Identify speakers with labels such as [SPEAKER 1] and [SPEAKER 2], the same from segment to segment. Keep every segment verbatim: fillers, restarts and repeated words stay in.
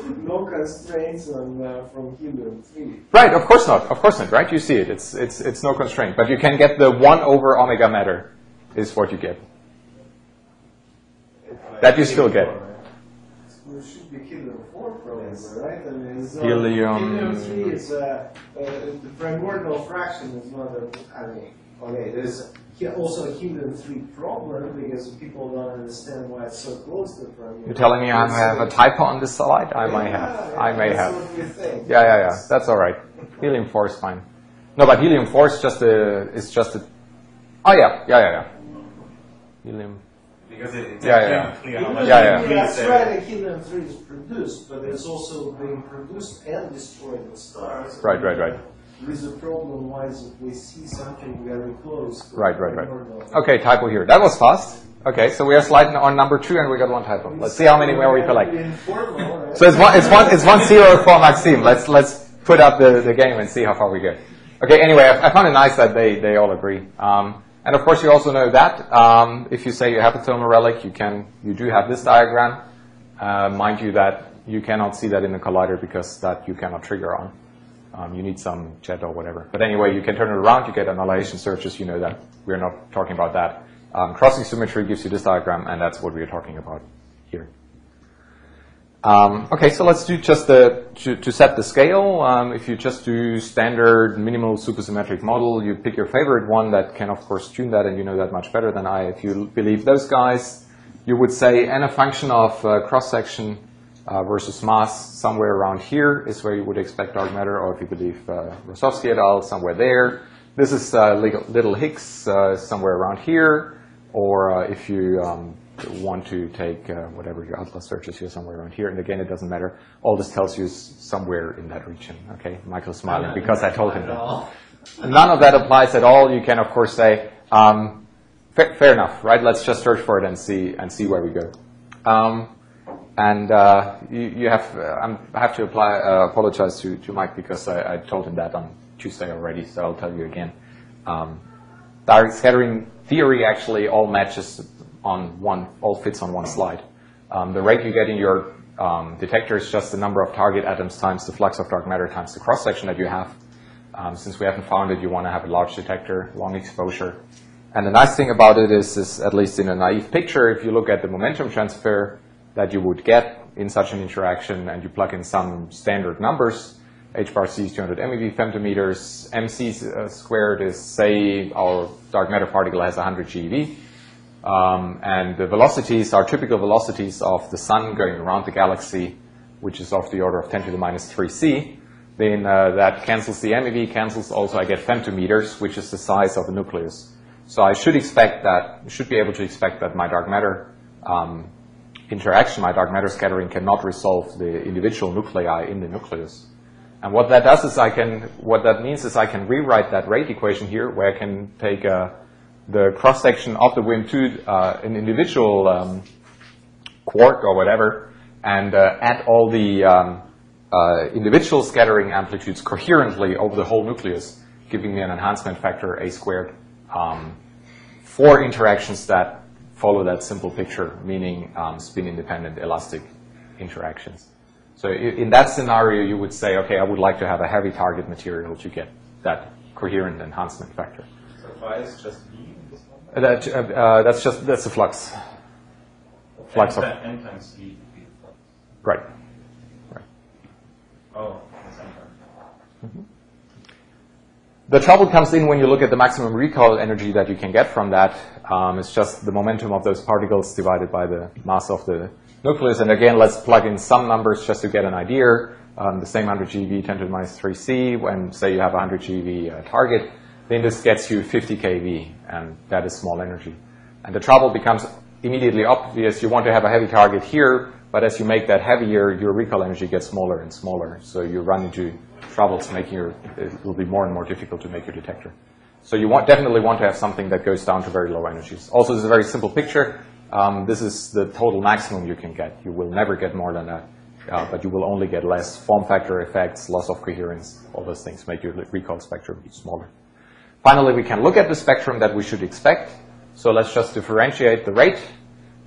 [SPEAKER 1] no constraints on, uh, from helium three.
[SPEAKER 2] Right, of course not. Of course not, right? You see it. It's, it's, it's no constraint. But you can get the one over omega matter is what you get. That you still get.
[SPEAKER 1] It should be helium four probably, right? I mean, it's
[SPEAKER 2] helium.
[SPEAKER 1] Helium three is uh, uh, the primordial fraction is not a. I mean, okay, there's also a helium three problem because people don't understand why it's so close to the primordial.
[SPEAKER 2] You're telling me I have a typo on this slide? I
[SPEAKER 1] yeah,
[SPEAKER 2] may have.
[SPEAKER 1] Yeah,
[SPEAKER 2] I may
[SPEAKER 1] that's
[SPEAKER 2] have.
[SPEAKER 1] What you think.
[SPEAKER 2] Yeah, yeah, yeah. That's all right. Helium four is fine. No, but helium four is just a. Is just a. Oh yeah, yeah, yeah, yeah. Helium.
[SPEAKER 3] Because it, it's
[SPEAKER 2] Yeah, yeah.
[SPEAKER 3] clear how
[SPEAKER 2] Yeah,
[SPEAKER 3] much
[SPEAKER 2] yeah.
[SPEAKER 3] it
[SPEAKER 1] That's
[SPEAKER 3] is,
[SPEAKER 1] right,
[SPEAKER 3] uh,
[SPEAKER 1] and helium three is produced, but it's also being produced and destroyed in stars.
[SPEAKER 2] Right, right, right.
[SPEAKER 1] There is a problem why is if we see something very close. to
[SPEAKER 2] Right, right, right.
[SPEAKER 1] primordial.
[SPEAKER 2] Okay, typo here. That was fast. Okay, so we are sliding on number two, and we got one typo. Let's see how many more we collect.
[SPEAKER 1] Informal, right?
[SPEAKER 2] So it's one, it's one, it's one zero for Maxime. Let's let's put up the, the game and see how far we get. Okay. Anyway, I, I found it nice that they they all agree. Um, and of course, you also know that um, if you say you have a thermal relic, you can you do have this diagram. Uh, mind you that you cannot see that in the collider because that you cannot trigger on. Um, you need some jet or whatever. But anyway, you can turn it around. You get annihilation searches. You know that we're not talking about that. Um, crossing symmetry gives you this diagram, and that's what we're talking about here. Um, okay, so let's do just the, to, to set the scale. Um, if you just do standard minimal supersymmetric model, you pick your favorite one that can, of course, tune that, and you know that much better than I. If you believe those guys, you would say n a function of uh, cross-section uh, versus mass somewhere around here is where you would expect dark matter, or if you believe uh, Rosovsky et al., somewhere there. This is uh, little Higgs uh, somewhere around here, or uh, if you um, want to take uh, whatever your Atlas search is here somewhere around here, and again, it doesn't matter. All this tells you is somewhere in that region. Okay, Michael's smiling because I told him that. None of that applies at all. You can, of course, say, um, fa fair enough, right? Let's just search for it and see and see where we go. Um, and uh, you, you have, uh, I'm, I have to apply, uh, apologize to, to Mike because I, I told him that on Tuesday already, so I'll tell you again. Um, direct scattering theory actually all matches on one, all fits on one slide. Um, the rate you get in your um, detector is just the number of target atoms times the flux of dark matter times the cross-section that you have. Um, since we haven't found it, you want to have a large detector, long exposure. And the nice thing about it is, is, at least in a naive picture, if you look at the momentum transfer that you would get in such an interaction and you plug in some standard numbers, H bar c is two hundred MeV femtometers, mc uh, squared is, say, our dark matter particle has one hundred GeV. Um, and the velocities are typical velocities of the sun going around the galaxy, which is of the order of ten to the minus three c. Then uh, that cancels the MeV, cancels also I get femtometers, which is the size of the nucleus. So I should expect that, should be able to expect that my dark matter um, interaction, my dark matter scattering cannot resolve the individual nuclei in the nucleus. And what that does is I can, what that means is I can rewrite that rate equation here, where I can take uh, the cross-section of the W I M two, uh, an individual um, quark or whatever, and uh, add all the um, uh, individual scattering amplitudes coherently over the whole nucleus, giving me an enhancement factor A squared um, for interactions that follow that simple picture, meaning um, spin-independent elastic interactions. So in that scenario, you would say, okay, I would like to have a heavy target material to get that coherent enhancement factor.
[SPEAKER 3] So phi is just V in this one?
[SPEAKER 2] Uh, that, uh, uh, that's just, that's the flux. Flux
[SPEAKER 3] N,
[SPEAKER 2] of,
[SPEAKER 3] N times V would be the flux.
[SPEAKER 2] right. Right.
[SPEAKER 3] Oh, that's N times.
[SPEAKER 2] Mm-hmm. The trouble comes in when you look at the maximum recoil energy that you can get from that. Um, it's just the momentum of those particles divided by the mass of the nucleus. And again, let's plug in some numbers just to get an idea. Um, the same one hundred GeV, ten to the minus three c, when, say, you have a one hundred GeV uh, target, then this gets you fifty keV, and that is small energy. And the trouble becomes immediately obvious. You want to have a heavy target here, but as you make that heavier, your recoil energy gets smaller and smaller. So you run into troubles making your, it will be more and more difficult to make your detector. So you want, definitely want to have something that goes down to very low energies. Also, this is a very simple picture. Um, this is the total maximum you can get. You will never get more than that, uh, but you will only get less. Form factor effects, loss of coherence, all those things make your recoil spectrum smaller. Finally, we can look at the spectrum that we should expect. So let's just differentiate the rate.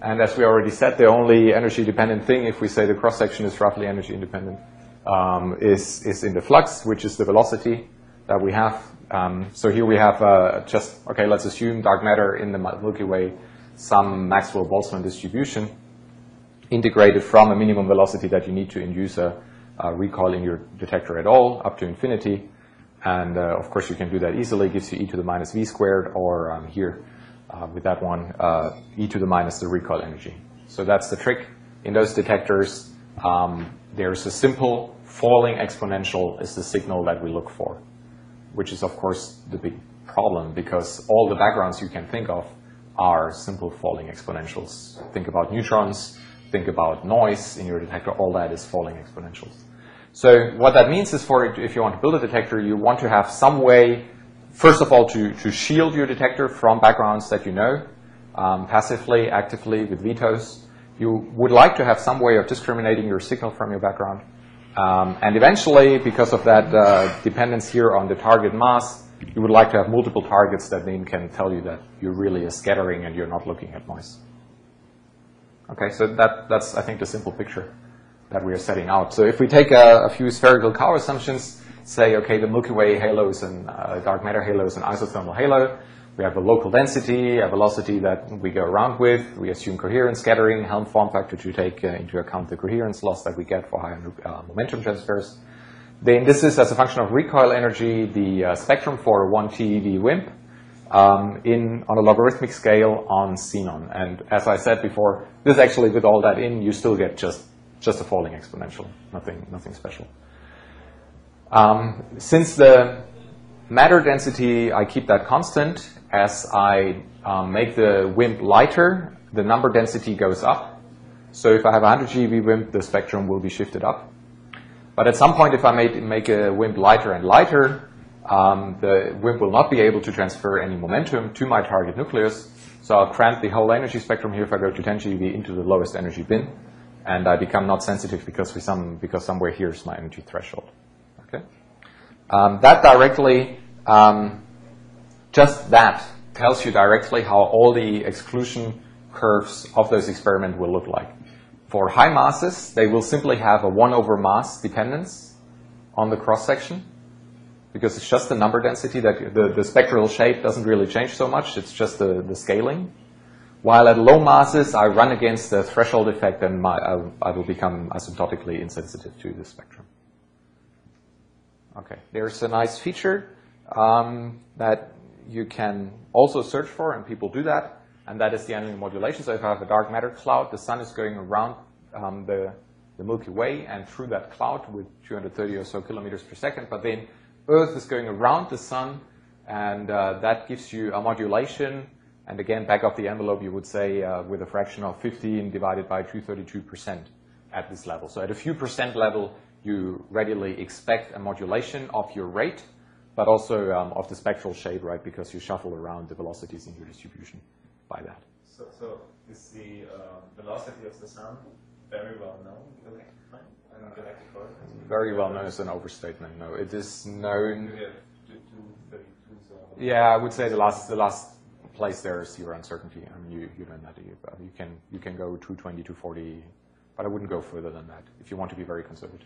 [SPEAKER 2] And as we already said, the only energy-dependent thing, if we say the cross-section is roughly energy-independent, um, is, is in the flux, which is the velocity that we have. Um, so here we have uh, just, okay, let's assume dark matter in the Milky Way, some Maxwell-Boltzmann distribution, integrated from a minimum velocity that you need to induce a, a recoil in your detector at all, up to infinity. And uh, of course, you can do that easily. It gives you e to the minus v squared, or um, here uh, with that one, uh, e to the minus the recoil energy. So that's the trick. In those detectors, um, there's a simple falling exponential is the signal that we look for, which is, of course, the big problem, because all the backgrounds you can think of are simple falling exponentials. Think about neutrons, think about noise in your detector, all that is falling exponentials. So what that means is, for if you want to build a detector, you want to have some way, first of all, to, to shield your detector from backgrounds that you know, um, passively, actively, with vetoes. You would like to have some way of discriminating your signal from your background. Um, and eventually, because of that uh, dependence here on the target mass, you would like to have multiple targets that then can tell you that you're really a scattering and you're not looking at noise. Okay, so that, that's, I think, the simple picture that we are setting out. So if we take a, a few spherical Cow assumptions, say, okay, the Milky Way halo is an uh, dark matter halo is an isothermal halo. We have a local density, a velocity that we go around with. We assume coherent scattering, Helm form factor to take uh, into account the coherence loss that we get for higher uh, momentum transfers. Then this is, as a function of recoil energy, the uh, spectrum for a one T eV WIMP um, in on a logarithmic scale on xenon. And as I said before, this actually, with all that in, you still get just just a falling exponential, nothing, nothing special. Um, since the matter density, I keep that constant. As I um, make the WIMP lighter, the number density goes up. So if I have a one hundred G eV WIMP, the spectrum will be shifted up. But at some point, if I make, make a WIMP lighter and lighter, um, the WIMP will not be able to transfer any momentum to my target nucleus. So I'll cramp the whole energy spectrum here if I go to ten G eV into the lowest energy bin. And I become not sensitive because, we some, because somewhere here is my energy threshold. Okay? Um, that directly, um, just that tells you directly how all the exclusion curves of those experiments will look like. For high masses, they will simply have a one over mass dependence on the cross-section, because it's just the number density, that the, the spectral shape doesn't really change so much, it's just the, the scaling. While at low masses, I run against the threshold effect, and my, I, I will become asymptotically insensitive to the spectrum. Okay, there's a nice feature um, that you can also search for, and people do that, and that is the annular modulation. So if I have a dark matter cloud, the sun is going around um, the, the Milky Way and through that cloud with two hundred thirty or so kilometers per second, but then Earth is going around the sun, and uh, that gives you a modulation. And again, back of the envelope, you would say uh, with a fraction of fifteen divided by two hundred thirty-two percent at this level. So at a few percent level, you readily expect a modulation of your rate, but also um, of the spectral shape, right? Because you shuffle around the velocities in your distribution by that.
[SPEAKER 3] So, so is the uh, velocity of the sun very well known? Okay, fine. And galactic coordinates?
[SPEAKER 2] Very well known is an overstatement. No, it is known.
[SPEAKER 3] Do we have two thirty-two? So
[SPEAKER 2] Yeah, I would say the last the last. place there is zero uncertainty. I mean, you, you don't know that. You, you can you can go two twenty, two forty, but I wouldn't go further than that if you want to be very conservative.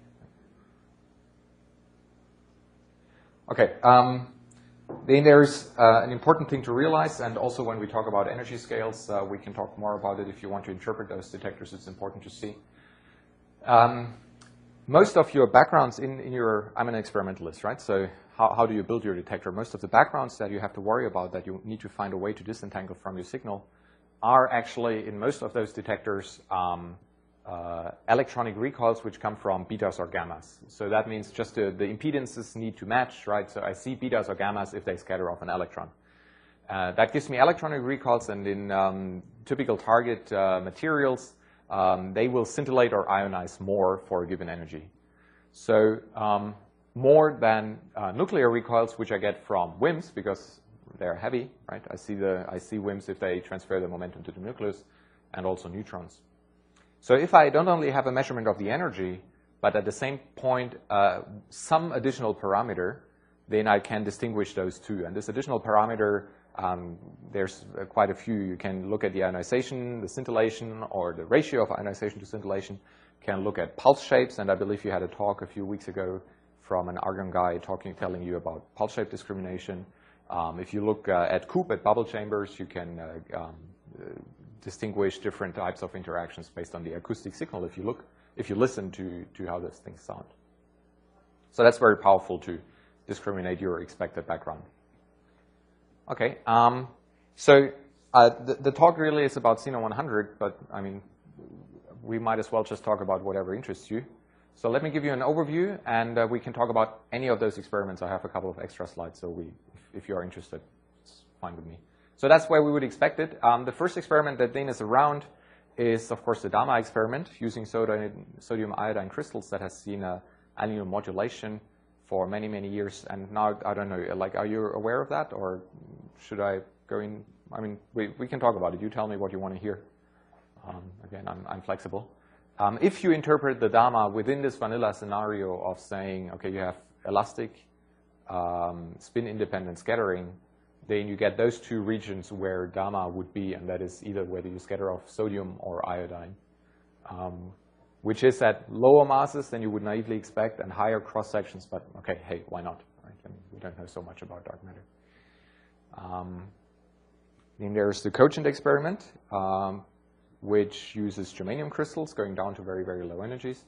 [SPEAKER 2] Okay. Um, then there's uh, an important thing to realize, and also when we talk about energy scales, uh, we can talk more about it. If you want to interpret those detectors, it's important to see. Um, most of your backgrounds in, in your, I'm an experimentalist, right? So how, how do you build your detector? Most of the backgrounds that you have to worry about, that you need to find a way to disentangle from your signal, are actually, in most of those detectors, um, uh, electronic recoils which come from betas or gammas. So that means just the, the impedances need to match, right? So I see betas or gammas if they scatter off an electron. Uh, that gives me electronic recoils, and in um, typical target uh, materials, Um, they will scintillate or ionize more for a given energy. So um, more than uh, nuclear recoils, which I get from WIMPs, because they're heavy, right? I see the I see WIMPs if they transfer the momentum to the nucleus, and also neutrons. So if I don't only have a measurement of the energy, but at the same point uh, some additional parameter, then I can distinguish those two. And this additional parameter Um, there's uh, quite a few. You can look at the ionization, the scintillation, or the ratio of ionization to scintillation. You can look at pulse shapes, and I believe you had a talk a few weeks ago from an Argon guy talking, telling you about pulse shape discrimination. Um, if you look uh, at Coop, at bubble chambers, you can uh, um, uh, distinguish different types of interactions based on the acoustic signal if you look, if you listen to, to how those things sound. So that's very powerful to discriminate your expected background. Okay, um, so uh, the, the talk really is about Xenon one hundred, but I mean, we might as well just talk about whatever interests you. So let me give you an overview, and uh, we can talk about any of those experiments. I have a couple of extra slides, so we, if, if you are interested, it's fine with me. So that's where we would expect it. Um, the first experiment that Dane is around is, of course, the DAMA experiment using sodium, sodium iodine crystals that has seen a annual modulation for many, many years. And now, I don't know, like, are you aware of that? Or should I go in? I mean, we, we can talk about it. You tell me what you want to hear. Um, again, I'm, I'm flexible. Um, if you interpret the DAMA within this vanilla scenario of saying, okay, you have elastic um, spin-independent scattering, then you get those two regions where DAMA would be, and that is either whether you scatter off sodium or iodine, um, which is at lower masses than you would naively expect and higher cross-sections, but okay, hey, why not? Right? I mean, we don't know so much about dark matter. Um, then there's the Cogent experiment, um, which uses germanium crystals going down to very, very low energies.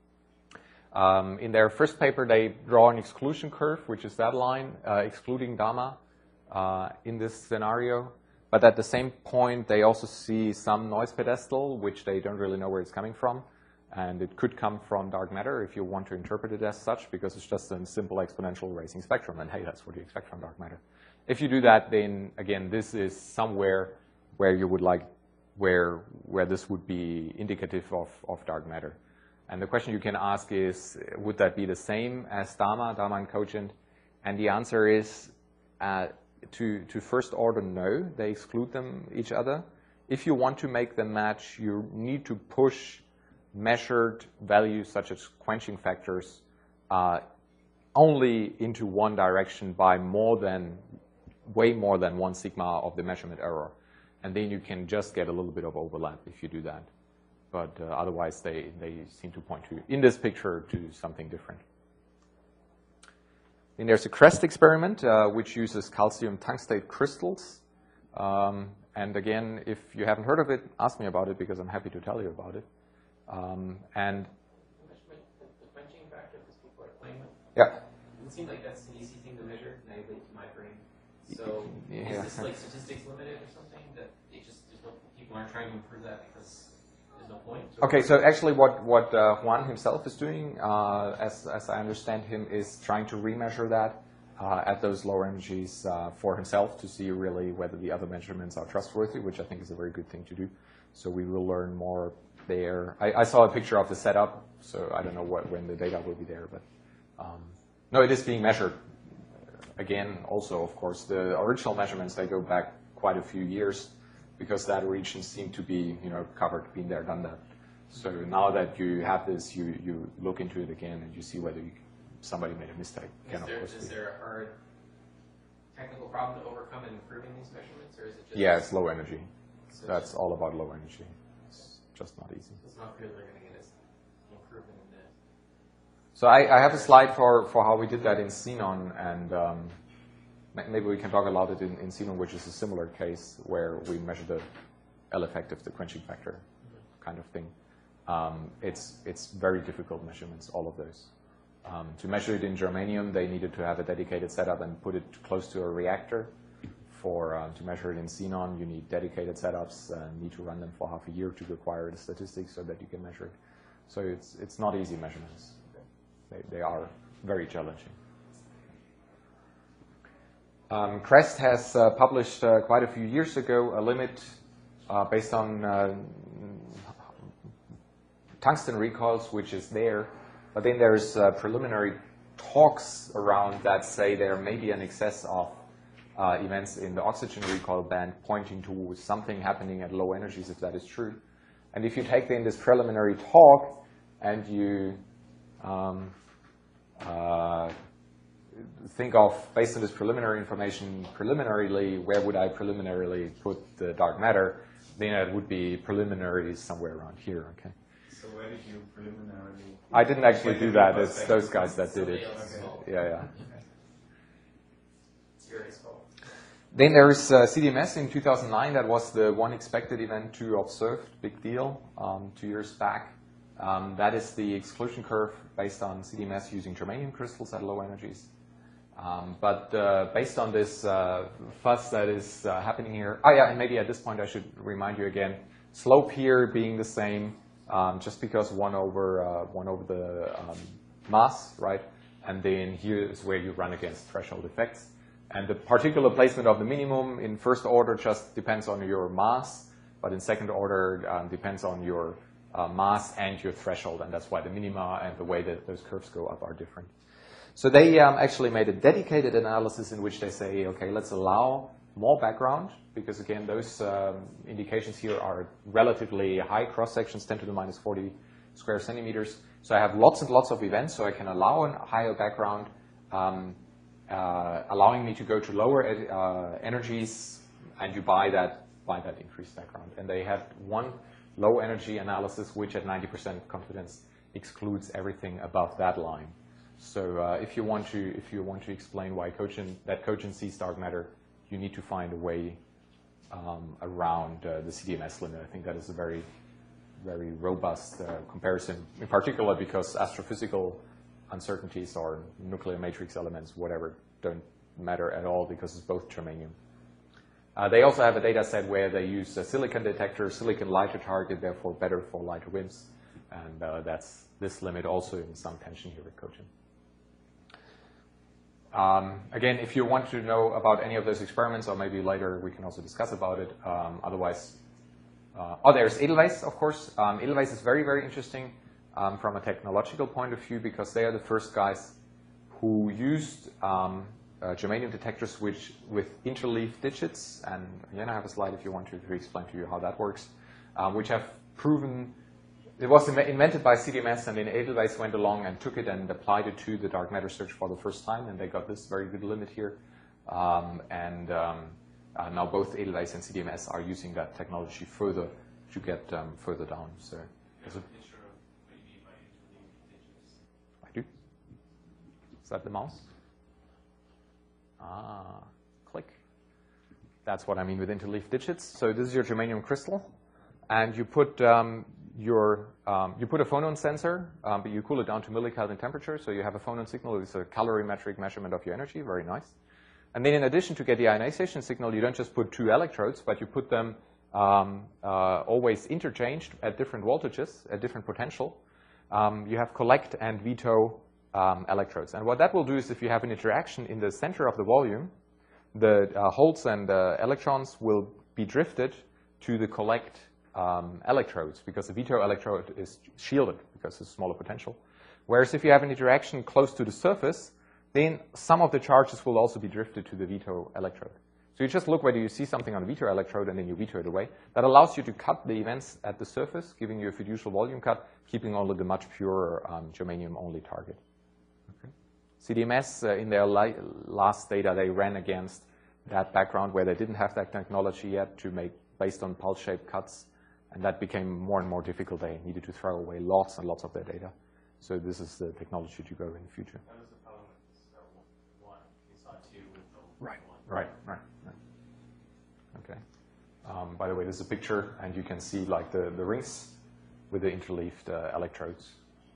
[SPEAKER 2] Um, in their first paper, they draw an exclusion curve, which is that line, uh, excluding DAMA uh, in this scenario. But at the same point, they also see some noise pedestal, which they don't really know where it's coming from. And it could come from dark matter if you want to interpret it as such, because it's just a simple exponential racing spectrum. And hey, that's what you expect from dark matter. If you do that, then again, this is somewhere where you would like, where, where this would be indicative of, of dark matter. And the question you can ask is, would that be the same as DAMA, DAMA and Cogent? And the answer is, uh, to, to first order, no, they exclude them each other. If you want to make them match, you need to push measured values such as quenching factors uh, only into one direction by more than, way more than one sigma of the measurement error. And then you can just get a little bit of overlap if you do that. But uh, otherwise, they, they seem to point to, in this picture, to something different. Then there's a CREST experiment, uh, which uses calcium tungstate crystals. Um, and again, if you haven't heard of it, ask me about it, because I'm happy to tell you about it. Um, and
[SPEAKER 4] the, the quenching factor that people are playing with?
[SPEAKER 2] Yeah.
[SPEAKER 4] It seems like that's an easy thing to measure, naively to my brain. So
[SPEAKER 2] yeah.
[SPEAKER 4] is this like statistics limited or something? That they just, just don't, people aren't trying to improve that because there's no point? Or
[SPEAKER 2] Okay, so actually what, what uh, Juan himself is doing, uh, as, as I understand him, is trying to remeasure that uh, at those lower energies uh, for himself to see really whether the other measurements are trustworthy, which I think is a very good thing to do. So we will learn more there. I, I saw a picture of the setup, so I don't know what, when the data will be there, but um, no, it is being measured. Again, also, of course, the original measurements, they go back quite a few years because that region seemed to be, you know, covered, been there, done that. So now that you have this, you, you look into it again and you see whether you, somebody made a mistake.
[SPEAKER 4] Is,
[SPEAKER 2] Can,
[SPEAKER 4] there,
[SPEAKER 2] of course,
[SPEAKER 4] is
[SPEAKER 2] be.
[SPEAKER 4] there a hard technical problem to overcome in improving these measurements, or is it just...
[SPEAKER 2] Yeah, it's low energy.
[SPEAKER 4] So
[SPEAKER 2] That's all about low energy. It's just not easy.
[SPEAKER 4] It's not clear they're going to get us improvement in the...
[SPEAKER 2] So I, I have a slide for, for how we did that in Xenon, and um, maybe we can talk about it in, in Xenon, which is a similar case where we measure the L effective, the quenching factor kind of thing. Um, it's, it's very difficult measurements, all of those. Um, to measure it in germanium, they needed to have a dedicated setup and put it close to a reactor. For uh, to measure it in Xenon, you need dedicated setups and need to run them for half a year to acquire the statistics so that you can measure it. So it's, it's not easy measurements. They, they are very challenging. Um, CREST has uh, published uh, quite a few years ago a limit uh, based on uh, tungsten recoils, which is there. But then there's uh, preliminary talks around that say there may be an excess of uh, events in the oxygen recoil band pointing to something happening at low energies, if that is true. And if you take then this preliminary talk and you um, uh, think of, based on this preliminary information, preliminarily, where would I preliminarily put the dark matter? Then it would be preliminary somewhere around here, okay?
[SPEAKER 3] So where did you preliminarily...
[SPEAKER 2] I didn't actually do that. It's those guys that did it.
[SPEAKER 4] Okay.
[SPEAKER 2] Yeah, yeah.
[SPEAKER 4] It's very small.
[SPEAKER 2] Then there's uh, C D M S in two thousand nine. That was the one expected event to observe. Big deal. Um, two years back. Um, that is the exclusion curve based on C D M S using germanium crystals at low energies. Um, but uh, based on this uh, fuss that is uh, happening here, oh yeah, and maybe at this point I should remind you again, slope here being the same, um, just because one over uh, one over the um, mass, right? And then here is where you run against threshold effects. And the particular placement of the minimum in first order just depends on your mass, but in second order um, depends on your uh, mass and your threshold, and that's why the minima and the way that those curves go up are different. So they um, actually made a dedicated analysis in which they say, okay, let's allow more background, because again, those um, indications here are relatively high cross sections, ten to the minus forty square centimeters. So I have lots and lots of events, so I can allow a higher background, um, uh, allowing me to go to lower uh, energies, and you buy that, buy that increased background. And they had one low energy analysis, which at ninety percent confidence excludes everything above that line. So uh, if you want to, if you want to explain why cogent, that cogent sees dark matter, you need to find a way um, around uh, the C D M S limit. I think that is a very, very robust uh, comparison, in particular because astrophysical uncertainties or nuclear matrix elements, whatever, don't matter at all because it's both germanium. Uh, they also have a data set where they use a silicon detector, silicon lighter target, therefore better for lighter W I M Ps, and uh, that's this limit also in some tension here with cogent. Um, again, if you want to know about any of those experiments, or maybe later we can also discuss about it. Um, otherwise, uh, oh, there's Edelweiss, of course. Um, Edelweiss is very, very interesting um, from a technological point of view because they are the first guys who used um, uh, germanium detectors which, with interleaf digits, and again, I have a slide if you want to, to explain to you how that works, um, which have proven. It was invented by C D M S, and then Edelweiss went along and took it and applied it to the dark matter search for the first time, and they got this very good limit here. Um, and um, uh, now both Edelweiss and C D M S are using that technology further to get um, further down. So, is it, I do. Is that the mouse? Ah, click. That's what I mean with interleaf digits. So this is your germanium crystal, and you put um, Your, um, you put a phonon sensor, um, but you cool it down to millikelvin temperature, so you have a phonon signal. It's a calorimetric measurement of your energy, very nice. And then in addition to get the ionization signal, you don't just put two electrodes, but you put them um, uh, always interchanged at different voltages, at different potential. Um, you have collect and veto um, electrodes. And what that will do is if you have an interaction in the center of the volume, the uh, holes and uh, electrons will be drifted to the collect Um, electrodes, because the veto electrode is shielded because it's smaller potential. Whereas if you have an interaction close to the surface, then some of the charges will also be drifted to the veto electrode. So you just look whether you see something on the veto electrode and then you veto it away. That allows you to cut the events at the surface, giving you a fiducial volume cut, keeping only the much purer um, germanium-only target. Okay. C D M S, uh, in their last data, they ran against that background where they didn't have that technology yet to make based on pulse-shaped cuts. And that became more and more difficult. They needed to throw away lots and lots of their data. So this is the technology to go in the future.
[SPEAKER 4] That was the problem with uh, one. You saw two with the
[SPEAKER 2] right.
[SPEAKER 4] one.
[SPEAKER 2] Right, right, right. Okay. Um, by the way, this is a picture, and you can see like the, the rings with the interleaved uh, electrodes.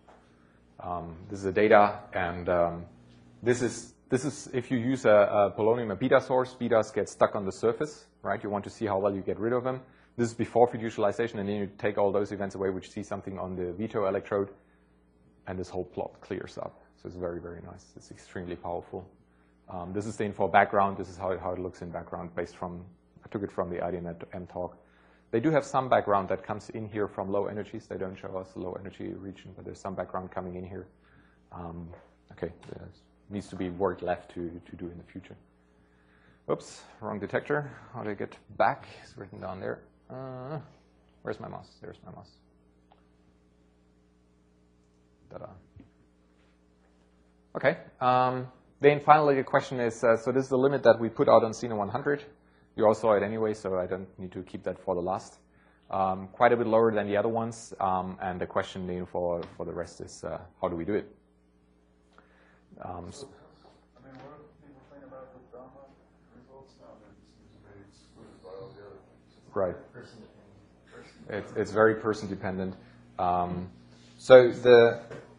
[SPEAKER 2] Um, this is the data, and um, this is this is if you use a, a polonium, a beta source, betas get stuck on the surface, right? You want to see how well you get rid of them. This is before fiducialization, and then you take all those events away, which see something on the veto electrode, and this whole plot clears up. So it's very, very nice. It's extremely powerful. Um, this is the info background. This is how it, how it looks in background based from, I took it from the IDNet M talk. They do have some background that comes in here from low energies. They don't show us the low energy region, but there's some background coming in here. Um, okay, there needs to be work left to, to do in the future. Oops, wrong detector. How do I get back? It's written down there. Uh, where's my mouse? There's my mouse. Ta-da. Okay. Um, then finally the question is, uh, so this is the limit that we put out on Xenon one hundred. You all saw it anyway, so I don't need to keep that for the last. Um, quite a bit lower than the other ones, um, and the question then for, for the rest is, uh, how do we do it? Um, so
[SPEAKER 5] I mean, what do people think about the Dharma results now? That seems to be excluded by all the other things.
[SPEAKER 2] right.
[SPEAKER 4] Person dependent.
[SPEAKER 2] It's, it's very person dependent. Um, so the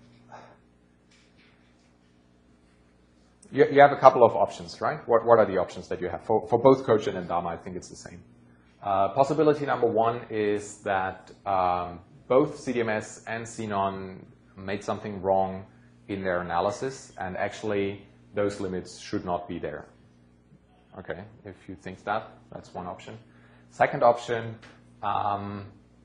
[SPEAKER 2] you, you have a couple of options, right? What, what are the options that you have? For, for both Cogent and Dharma, I think it's the same. Uh, possibility number one is that um, both C D M S and Xenon made something wrong in their analysis, and actually those limits should not be there. Okay, if you think that, that's one option. Second option, um,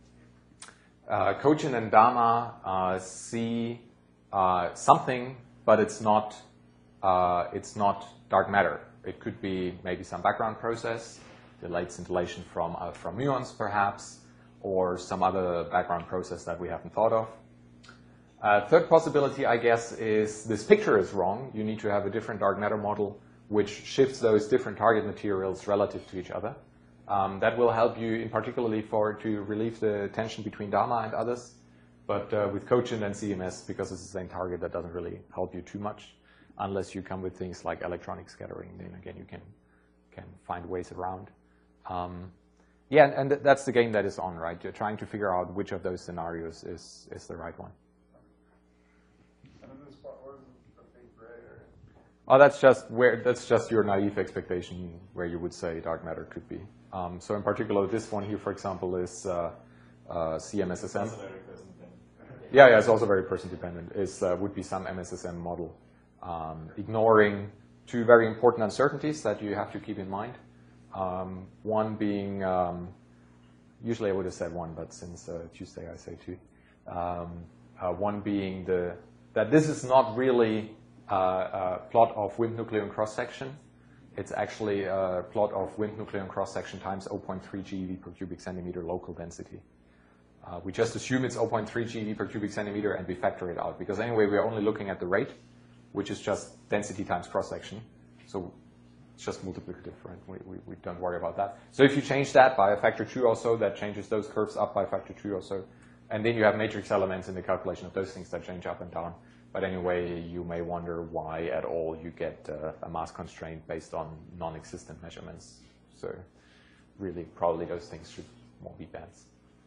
[SPEAKER 2] uh, Cogent and Dharma uh, see uh, something, but it's not uh, it's not dark matter. It could be maybe some background process, delayed scintillation from uh, from muons perhaps, or some other background process that we haven't thought of. Uh, third possibility, I guess, is this picture is wrong. You need to have a different dark matter model which shifts those different target materials relative to each other. Um, that will help you, in particularly for to relieve the tension between Dharma and others. But uh, with Cogent and C D M S, because it's the same target, that doesn't really help you too much, unless you come with things like electronic scattering. Then again, you can can find ways around. Um, yeah, and th that's the game that is on, right? You're trying to figure out which of those scenarios is is the right one.
[SPEAKER 5] And in this part, where is the big gray area?
[SPEAKER 2] Oh, that's just where that's just your naive expectation where you would say dark matter could be. Um, so in particular, this one here, for example, is uh, uh, C M S S M.
[SPEAKER 3] That's a very person thing.
[SPEAKER 2] Yeah, yeah, it's also very person dependent. Is uh, would be some M S S M model, um, ignoring two very important uncertainties that you have to keep in mind. Um, one being, um, usually I would have said one, but since uh, Tuesday I say two. Um, uh, one being the that this is not really uh, a plot of wind nucleon cross section. It's actually a plot of wind nucleon cross section times zero point three GeV per cubic centimeter local density. Uh, we just assume it's zero point three GeV per cubic centimeter and we factor it out, because anyway we're only looking at the rate, which is just density times cross section. So it's just multiplicative, right? We, we, we don't worry about that. So if you change that by a factor two or so, that changes those curves up by a factor two or so. And then you have matrix elements in the calculation of those things that change up and down. But anyway, you may wonder why at all you get uh, a mass constraint based on non-existent measurements. So really, probably those things should more be bands.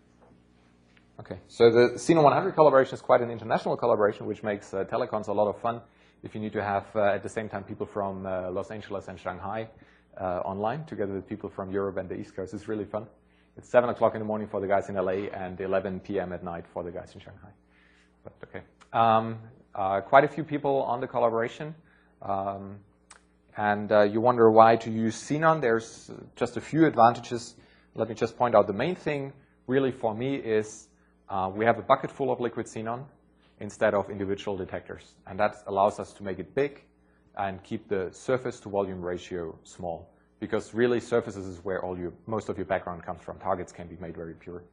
[SPEAKER 2] Okay, so the Xenon one hundred collaboration is quite an international collaboration, which makes uh, telecons a lot of fun. If you need to have, uh, at the same time, people from uh, Los Angeles and Shanghai uh, online, together with people from Europe and the East Coast, it's really fun. It's seven o'clock in the morning for the guys in L A and eleven p m at night for the guys in Shanghai. But okay. Um, uh, quite a few people on the collaboration. Um, and uh, you wonder why to use Xenon. There's just a few advantages. Let me just point out the main thing really for me is uh, we have a bucket full of liquid xenon instead of individual detectors. And that allows us to make it big and keep the surface to volume ratio small. Because really surfaces is where all your, most of your background comes from. Targets can be made very pure.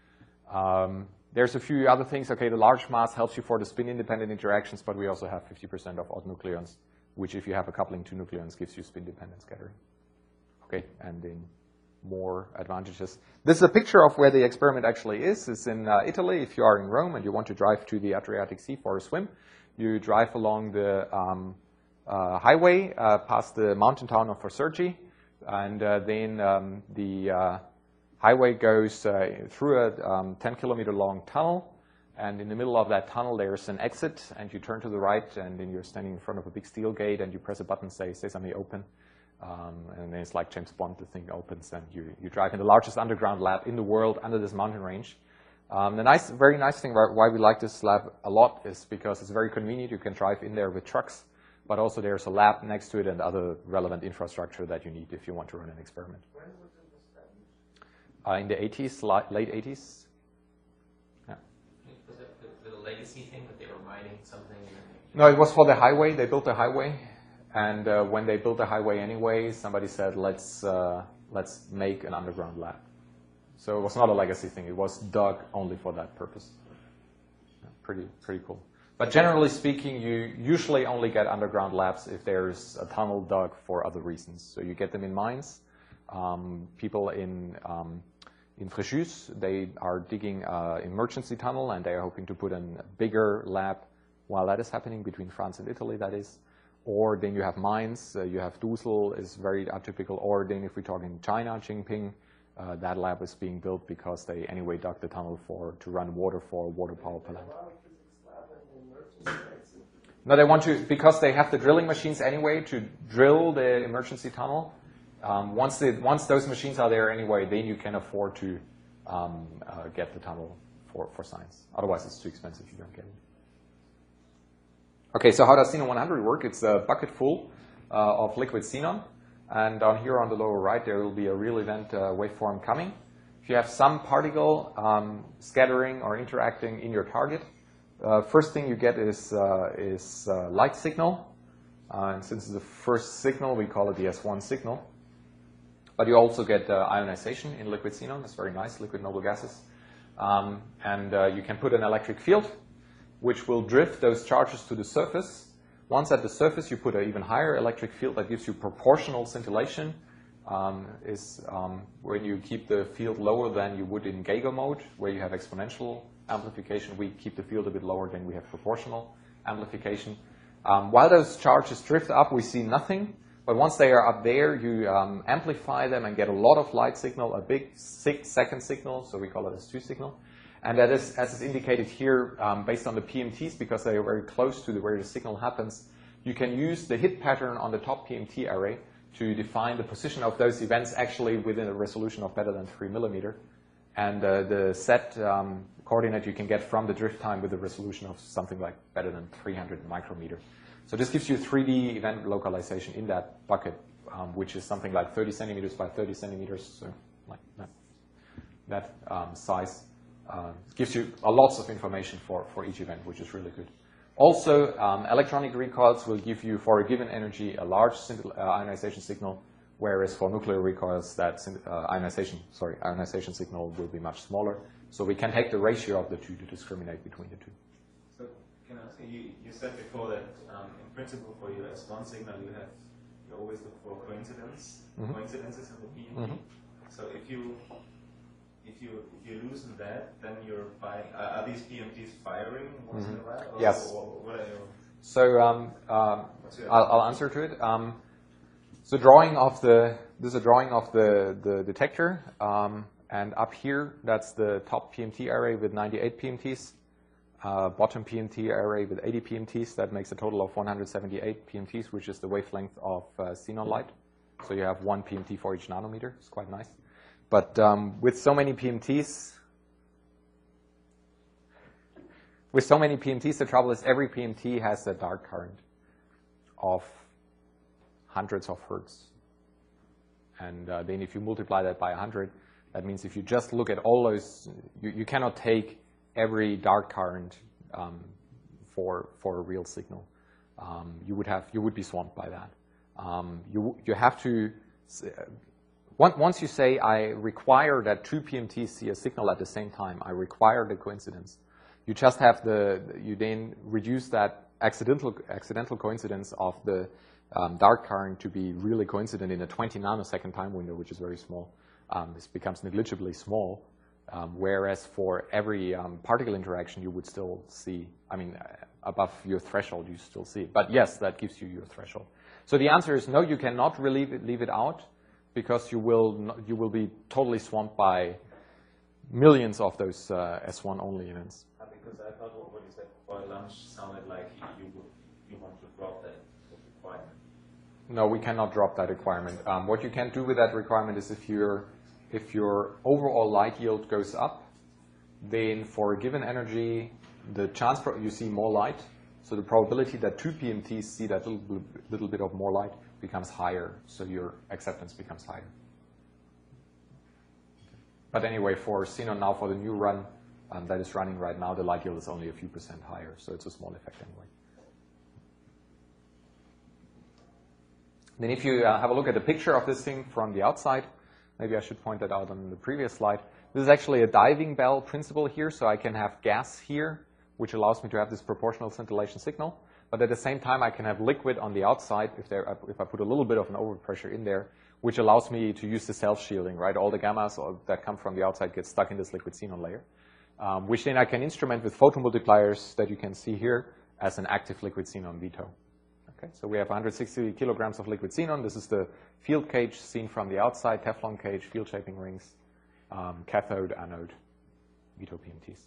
[SPEAKER 2] Um, there's a few other things. Okay, the large mass helps you for the spin-independent interactions, but we also have fifty percent of odd nucleons, which if you have a coupling to nucleons gives you spin-dependent scattering. Okay, and then more advantages. This is a picture of where the experiment actually is. It's in uh, Italy. If you are in Rome and you want to drive to the Adriatic Sea for a swim, you drive along the um, uh, highway uh, past the mountain town of Forsergi, and uh, then um, the uh, highway goes uh, through a um, ten kilometer long tunnel, and in the middle of that tunnel there's an exit, and you turn to the right, and then you're standing in front of a big steel gate, and you press a button, say Sesame open, um, and then it's like James Bond, the thing opens, and you, you drive in the largest underground lab in the world under this mountain range. Um, the nice, very nice thing about why we like this lab a lot is because it's very convenient. You can drive in there with trucks, but also there's a lab next to it and other relevant infrastructure that you need if you want to run an experiment.
[SPEAKER 5] When was it established?
[SPEAKER 2] Uh, in the eighties, late eighties. Yeah.
[SPEAKER 4] Was it the, the legacy thing that they were mining something? And then
[SPEAKER 2] No, it was for the highway. They built the highway, and uh, when they built the highway anyway, somebody said, "Let's uh, let's make an underground lab." So it was not a legacy thing. It was dug only for that purpose. Yeah, pretty pretty cool. But generally speaking, you usually only get underground labs if there's a tunnel dug for other reasons. So you get them in mines. Um, people in um, in Fréjus, they are digging an emergency tunnel, and they are hoping to put in a bigger lab while that is happening, between France and Italy, that is. Or then you have mines. Uh, you have Dusel is very atypical. Or then if we talk in China, Qingping, uh, that lab is being built because they anyway dug the tunnel for to run water for a water power plant. No, they want to, because they have the drilling machines anyway to drill the emergency tunnel. Um, once, they, once those machines are there anyway, then you can afford to um, uh, get the tunnel for, for science. Otherwise, it's too expensive. You don't get it. Okay, so how does xenon one hundred work? It's a bucket full uh, of liquid xenon. And down here on the lower right, there will be a real event uh, waveform coming. If you have some particle um, scattering or interacting in your target, uh, first thing you get is, uh, is uh, light signal. Uh, and since it's the first signal, we call it the S one signal. But you also get uh, ionization in liquid xenon. It's very nice, liquid noble gases. Um, and uh, you can put an electric field, which will drift those charges to the surface. Once at the surface, you put an even higher electric field that gives you proportional scintillation. Um, is um, when you keep the field lower than you would in Geiger mode, where you have exponential amplification. We keep the field a bit lower than we have proportional amplification. Um, while those charges drift up, we see nothing. But once they are up there, you um, amplify them and get a lot of light signal, a big six second signal, so we call it a S two signal. And that is, as is indicated here, um, based on the P M Ts, because they are very close to the, where the signal happens, you can use the hit pattern on the top P M T array to define the position of those events actually within a resolution of better than three millimeter. And uh, the set um, coordinate you can get from the drift time with a resolution of something like better than three hundred micrometer. So this gives you three D event localization in that bucket, um, which is something like thirty centimeters by thirty centimeters, so like that, that um, size. Uh, gives you a lots of information for, for each event, which is really good. Also, um, electronic recoils will give you, for a given energy, a large uh, ionization signal, whereas for nuclear recoils, that uh, ionization, sorry, ionization signal will be much smaller. So we can take the ratio of the two to discriminate between the two.
[SPEAKER 3] So can I ask you, you, you said before that um, in principle for your S one signal, you have you always look for coincidence,
[SPEAKER 2] mm-hmm.
[SPEAKER 3] coincidences in the P M T.
[SPEAKER 2] Mm-hmm.
[SPEAKER 3] So if you If you if you loosen that, then you're firing. Uh, are these P M Ts firing once mm-hmm. in a while? Or,
[SPEAKER 2] yes.
[SPEAKER 3] Or what are your?
[SPEAKER 2] So um, um, I'll, I'll answer to it. Um, so drawing of the this is a drawing of the the detector, um, and up here that's the top P M T array with ninety-eight P M Ts, uh, bottom P M T array with eighty P M Ts. That makes a total of one hundred seventy-eight P M Ts, which is the wavelength of uh, xenon light. So you have one P M T for each nanometer. It's quite nice. But um, with so many P M Ts, with so many P M Ts, the trouble is every P M T has a dark current of hundreds of hertz. And uh, then if you multiply that by one hundred, that means if you just look at all those, you, you cannot take every dark current um, for, for a real signal. Um, you would have, you would be swamped by that. Um, you, you have to... Uh, Once you say, I require that two P M Ts see a signal at the same time, I require the coincidence, you just have the, you then reduce that accidental, accidental coincidence of the um, dark current to be really coincident in a twenty nanosecond time window, which is very small. Um, this becomes negligibly small, um, whereas for every um, particle interaction, you would still see, I mean, above your threshold, you still see it. But yes, that gives you your threshold. So the answer is no, you cannot really leave it, leave it out, because you will you will be totally swamped by millions of those uh, S one only events.
[SPEAKER 3] Uh, because I thought what you said for lunch sounded like you would, you want to drop that requirement.
[SPEAKER 2] No, we cannot drop that requirement. Um, what you can do with that requirement is if your if your overall light yield goes up, then for a given energy, the chance pro you see more light. So the probability that two P M Ts see that little little bit of more light becomes higher, so your acceptance becomes higher. But anyway, for xenon now, for the new run um, that is running right now, the light yield is only a few percent higher, so it's a small effect anyway. Then if you uh, have a look at the picture of this thing from the outside, maybe I should point that out on the previous slide. This is actually a diving bell principle here, so I can have gas here, which allows me to have this proportional scintillation signal. But at the same time, I can have liquid on the outside if, there, if I put a little bit of an overpressure in there, which allows me to use the self-shielding, right? All the gammas that come from the outside get stuck in this liquid xenon layer, um, which then I can instrument with photomultipliers that you can see here as an active liquid xenon V T O. Okay, so we have one hundred sixty kilograms of liquid xenon. This is the field cage seen from the outside, Teflon cage, field shaping rings, um, cathode, anode, V T O P M Ts.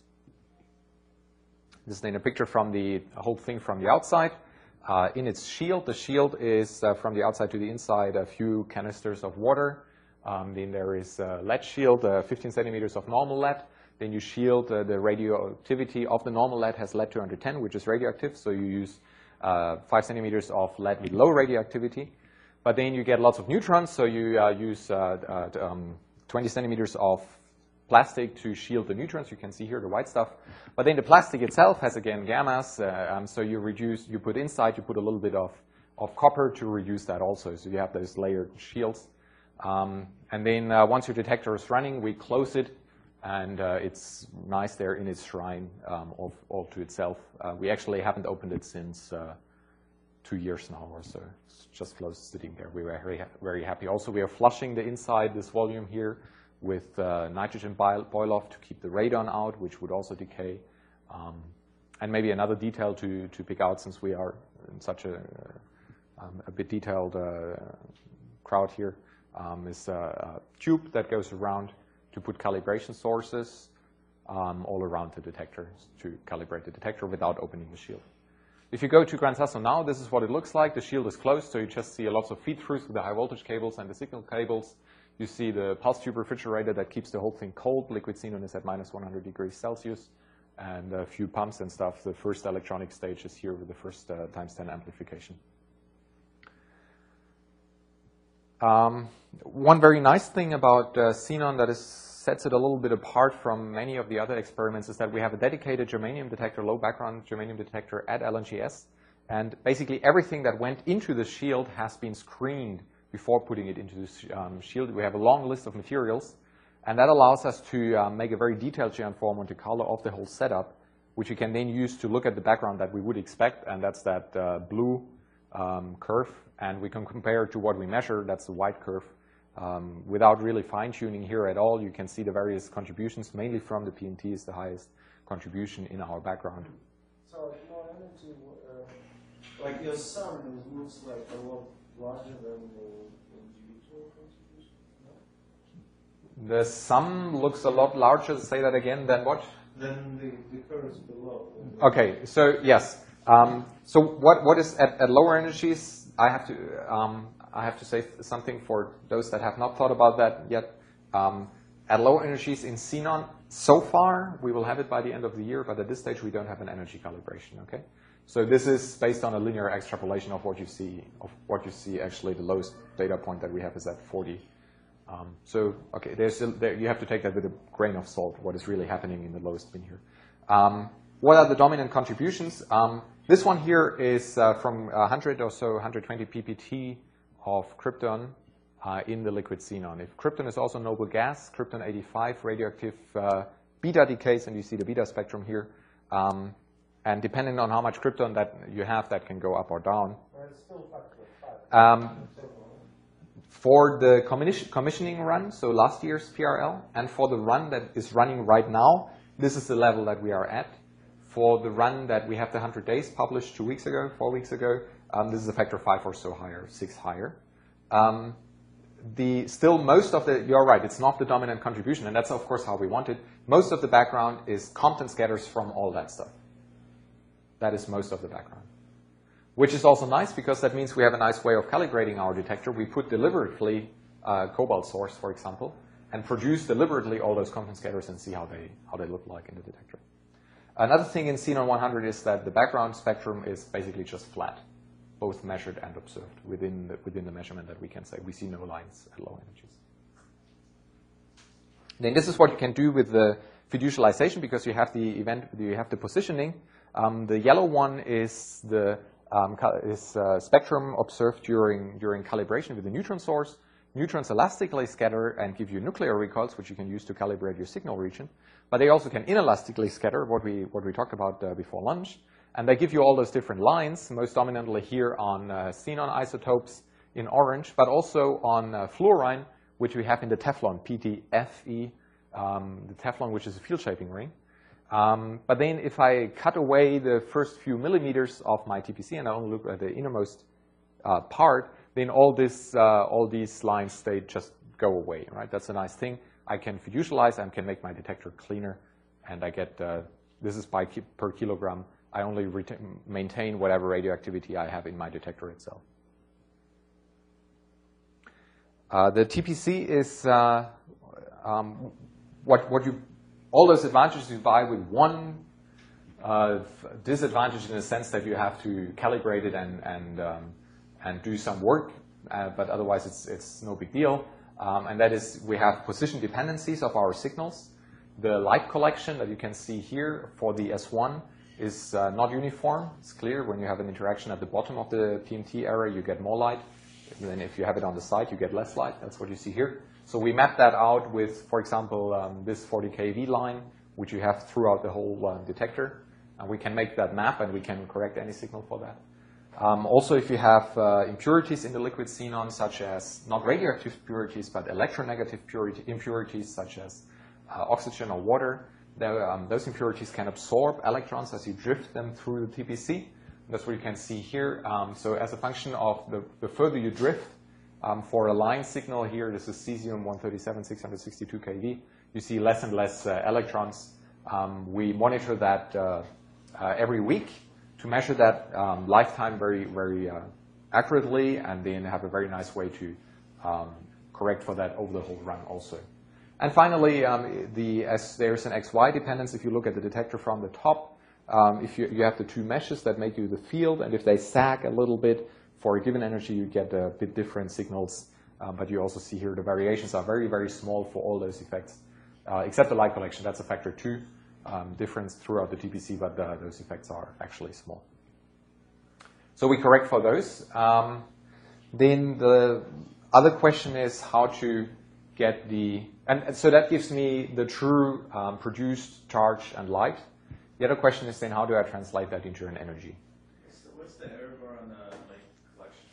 [SPEAKER 2] This is then a picture from the whole thing from the outside. Uh, in its shield, the shield is uh, from the outside to the inside a few canisters of water. Um, then there is a lead shield, uh, fifteen centimeters of normal lead. Then you shield uh, the radioactivity of the normal lead has lead two hundred ten, which is radioactive. So you use uh, five centimeters of lead with low radioactivity. But then you get lots of neutrons, so you uh, use uh, uh, um, twenty centimeters of plastic to shield the neutrons. You can see here the white stuff. But then the plastic itself has, again, gammas. Uh, um, so you reduce, you put inside, you put a little bit of, of copper to reduce that also. So you have those layered shields. Um, and then uh, once your detector is running, we close it. And uh, it's nice there in its shrine um, all, all to itself. Uh, we actually haven't opened it since uh, two years now or so. It's just closed sitting there. We were very, very happy. Also, we are flushing the inside, this volume here, with uh, nitrogen boil-off to keep the radon out, which would also decay. Um, and maybe another detail to, to pick out, since we are in such a, um, a bit detailed uh, crowd here, um, is a, a tube that goes around to put calibration sources um, all around the detector to calibrate the detector without opening the shield. If you go to Gran Sasso now, this is what it looks like. The shield is closed, so you just see lots of feed-throughs with the high-voltage cables and the signal cables. You see the pulse tube refrigerator that keeps the whole thing cold. Liquid xenon is at minus one hundred degrees Celsius. And a few pumps and stuff. The first electronic stage is here with the first uh, times ten amplification. Um, one very nice thing about uh, xenon that is, sets it a little bit apart from many of the other experiments is that we have a dedicated germanium detector, low background germanium detector at L N G S. And basically everything that went into the shield has been screened before putting it into the um, shield. We have a long list of materials, and that allows us to um, make a very detailed geoinform Monte Carlo of the whole setup, which you can then use to look at the background that we would expect, and that's that uh, blue um, curve, and we can compare to what we measure, that's the white curve. Um, without really fine-tuning here at all, you can see the various contributions, mainly from the P M T is the highest contribution in our background.
[SPEAKER 1] So, more energy, uh, like your sun looks like a lot larger than the individual contribution? No?
[SPEAKER 2] The sum looks a lot larger, say that again, than what?
[SPEAKER 1] Than the, the curves below.
[SPEAKER 2] Okay, so yes. Um, so what, what is at, at lower energies, I have to, um, I have to say something for those that have not thought about that yet. Um, at lower energies in xenon, so far, we will have it by the end of the year, but at this stage, we don't have an energy calibration, okay? So this is based on a linear extrapolation of what you see, of what you see actually the lowest data point that we have is at forty. Um, so, okay, there's still, there, you have to take that with a grain of salt, what is really happening in the lowest bin here. Um, what are the dominant contributions? Um, this one here is uh, from one hundred or so, one hundred twenty p p t of krypton uh, in the liquid xenon. If krypton is also noble gas, krypton eighty-five radioactive uh, beta decays, and you see the beta spectrum here. Um, And depending on how much krypton that you have, that can go up or down.
[SPEAKER 1] It's still factor five.
[SPEAKER 2] Um, for the commissioning run, so last year's P R L, and for the run that is running right now, this is the level that we are at. For the run that we have the one hundred days published two weeks ago, four weeks ago, um, this is a factor five or so higher, six higher. Um, the still most of the, you're right, it's not the dominant contribution, and that's of course how we want it. Most of the background is Compton scatters from all that stuff. That is most of the background. Which is also nice because that means we have a nice way of calibrating our detector. We put deliberately uh, cobalt source, for example, and produce deliberately all those Compton scatters and see how they, how they look like in the detector. Another thing in Xenon one hundred is that the background spectrum is basically just flat, both measured and observed within the, within the measurement that we can say. We see no lines at low energies. Then this is what you can do with the fiducialization because you have the event, you have the positioning. Um, the yellow one is the um, is uh, spectrum observed during during calibration with the neutron source. Neutrons elastically scatter and give you nuclear recoils, which you can use to calibrate your signal region. but they also can inelastically scatter, what we, what we talked about uh, before lunch. And they give you all those different lines, most dominantly here on uh, xenon isotopes in orange, but also on uh, fluorine, which we have in the Teflon, P T F E, um, the Teflon, which is a field shaping ring. Um, but then if I cut away the first few millimeters of my T P C and I only look at the innermost uh, part, then all, this, uh, all these lines, they just go away, right? That's a nice thing. I can fiducialize, I can make my detector cleaner, and I get, uh, this is by ki per kilogram. I only retain, maintain whatever radioactivity I have in my detector itself. Uh, the T P C is uh, um, what, what you, all those advantages you buy with one uh, disadvantage in the sense that you have to calibrate it and, and, um, and do some work, uh, but otherwise it's, it's no big deal. Um, and that is we have position dependencies of our signals. The light collection that you can see here for the S one is uh, not uniform. It's clear when you have an interaction at the bottom of the P M T array, you get more light. And then if you have it on the side, you get less light. That's what you see here. So we map that out with, for example, um, this forty K V line, which you have throughout the whole uh, detector. And we can make that map, and we can correct any signal for that. Um, also, if you have uh, impurities in the liquid xenon, such as not radioactive impurities, but electronegative purity, impurities, such as uh, oxygen or water, there, um, those impurities can absorb electrons as you drift them through the T P C. That's what you can see here. Um, so as a function of the, the further you drift, um, for a line signal here, this is cesium one thirty-seven, six hundred sixty-two K V, you see less and less uh, electrons. Um, we monitor that uh, uh, every week to measure that um, lifetime very, very uh, accurately, and then have a very nice way to um, correct for that over the whole run also. And finally, um, the, as there's an X Y dependence. If you look at the detector from the top, um, if you, you have the two meshes that make you the field, and if they sag a little bit for a given energy, you get a bit different signals. Uh, but you also see here the variations are very, very small for all those effects, uh, except the light collection. That's a factor two. Um, difference throughout the T P C, but uh, those effects are actually small. So we correct for those. Um, then the other question is how to get the, and, and so that gives me the true um, produced charge and light. The other question is then how do I translate that into an energy?
[SPEAKER 3] So what's the error bar on the light collection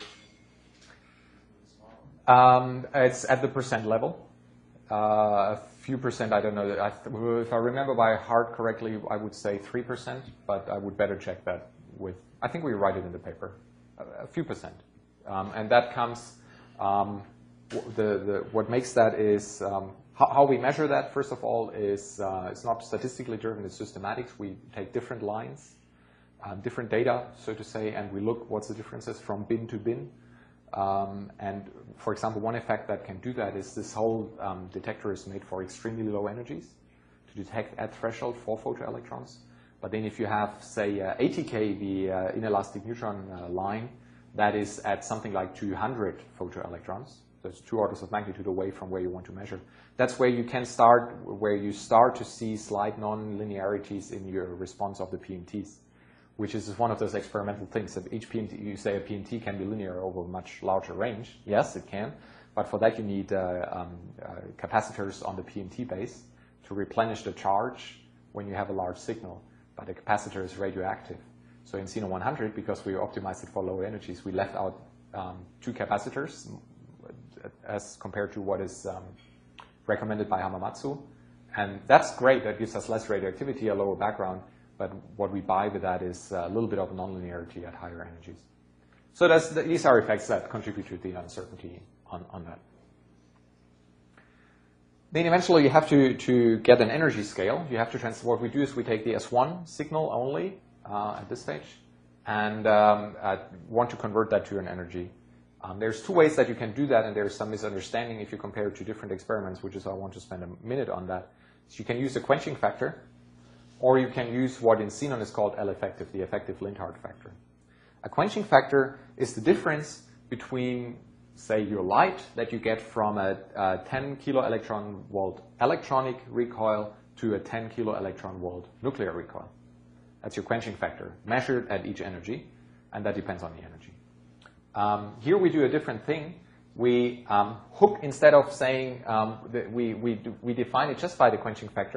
[SPEAKER 3] calibration?
[SPEAKER 2] Um, it's at the percent level. Uh, a few percent, I don't know. I if I remember by heart correctly, I would say three percent, but I would better check that with, I think we write it in the paper, a, a few percent. Um, and that comes, um, the, the, what makes that is, um, how, how we measure that, first of all, is uh, it's not statistically driven, it's systematics. We take different lines, um, different data, so to say, and we look what's the differences from bin to bin. Um, and for example, one effect that can do that is this whole um, detector is made for extremely low energies to detect at threshold for photoelectrons. But then if you have, say, uh, eighty K, the uh, inelastic neutron uh, line, that is at something like two hundred photoelectrons. So it's two orders of magnitude away from where you want to measure. That's where you can start, where you start to see slight non-linearities in your response of the P M Ts, which is one of those experimental things. That each P M T, you say a P M T can be linear over a much larger range. Yes, it can. But for that, you need uh, um, uh, capacitors on the P M T base to replenish the charge when you have a large signal. But the capacitor is radioactive. So in Xenon one hundred, because we optimized it for low energies, we left out um, two capacitors as compared to what is um, recommended by Hamamatsu. And that's great. That gives us less radioactivity, a lower background. But what we buy with that is a little bit of nonlinearity at higher energies. So that's, these are effects that contribute to the uncertainty on, on that. Then eventually you have to, to get an energy scale. You have to transfer. What we do is we take the S one signal only uh, at this stage and um, uh, want to convert that to an energy. Um, there's two ways that you can do that, and there's some misunderstanding if you compare it to different experiments, which is why I want to spend a minute on that. So you can use a quenching factor, or you can use what in xenon is called L-effective, the effective Lindhard factor. A quenching factor is the difference between, say, your light that you get from a, a ten kilo electron volt electronic recoil to a ten kilo electron volt nuclear recoil. That's your quenching factor, measured at each energy, and that depends on the energy. Um, here we do a different thing. We um, hook, instead of saying um, that we, we, do, we define it just by the quenching factor,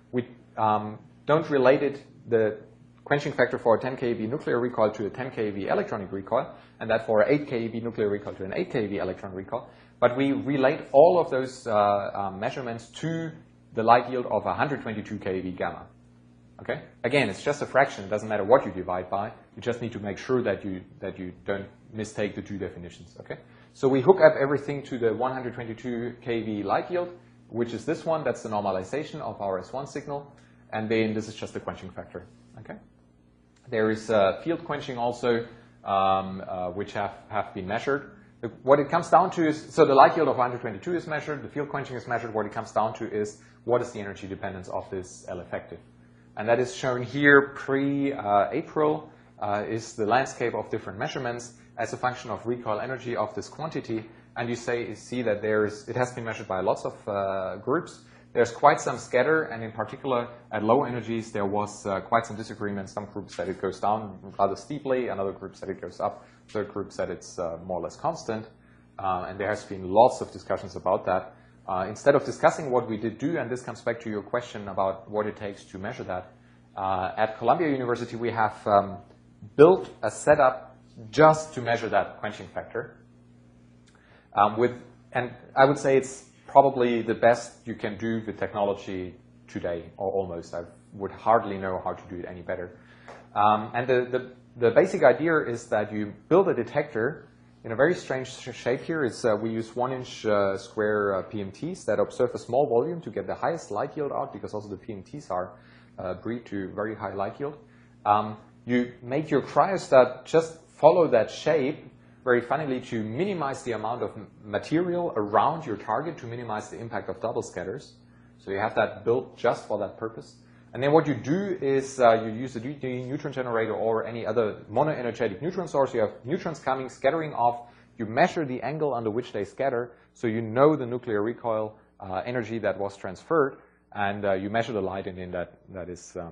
[SPEAKER 2] we um, don't relate it, the quenching factor for a ten keV nuclear recoil to a ten keV electronic recoil, and that for an eight keV nuclear recoil to an eight keV electron recoil. But we relate all of those uh, um, measurements to the light yield of one hundred twenty-two keV gamma. Okay? Again, it's just a fraction. It doesn't matter what you divide by. You just need to make sure that you that you don't mistake the two definitions. Okay? So we hook up everything to the one hundred twenty-two keV light yield, which is this one. That's the normalization of our S one signal. And then this is just the quenching factor. Okay? There is uh, field quenching also, um, uh, which have, have been measured. The, what it comes down to is, so the light yield of one hundred twenty-two is measured, the field quenching is measured. What it comes down to is, what is the energy dependence of this L effective? And that is shown here pre-April, uh, uh, is the landscape of different measurements as a function of recoil energy of this quantity. And you say, you see that there is, it has been measured by lots of uh, groups. There's quite some scatter, and in particular, at low energies, there was uh, quite some disagreement. Some groups said it goes down rather steeply, and other groups said it goes up. Third group said it's uh, more or less constant. Uh, and there has been lots of discussions about that. Uh, instead of discussing what we did do, and this comes back to your question about what it takes to measure that, uh, at Columbia University we have um, built a setup just to measure that quenching factor. Um, with, and I would say it's probably the best you can do with technology today, or almost. I would hardly know how to do it any better. Um, and the, the, the basic idea is that you build a detector in a very strange shape here. It's, uh, we use one inch uh, square uh, P M Ts that observe a small volume to get the highest light yield out, because also the P M Ts are uh, breed to very high light yield. Um, you make your cryostat just follow that shape very funnily to minimize the amount of material around your target, to minimize the impact of double scatters. So you have that built just for that purpose. And then what you do is uh, you use a D neutron generator or any other monoenergetic neutron source. You have neutrons coming, scattering off. You measure the angle under which they scatter, so you know the nuclear recoil uh, energy that was transferred, and uh, you measure the light, and then that that is um,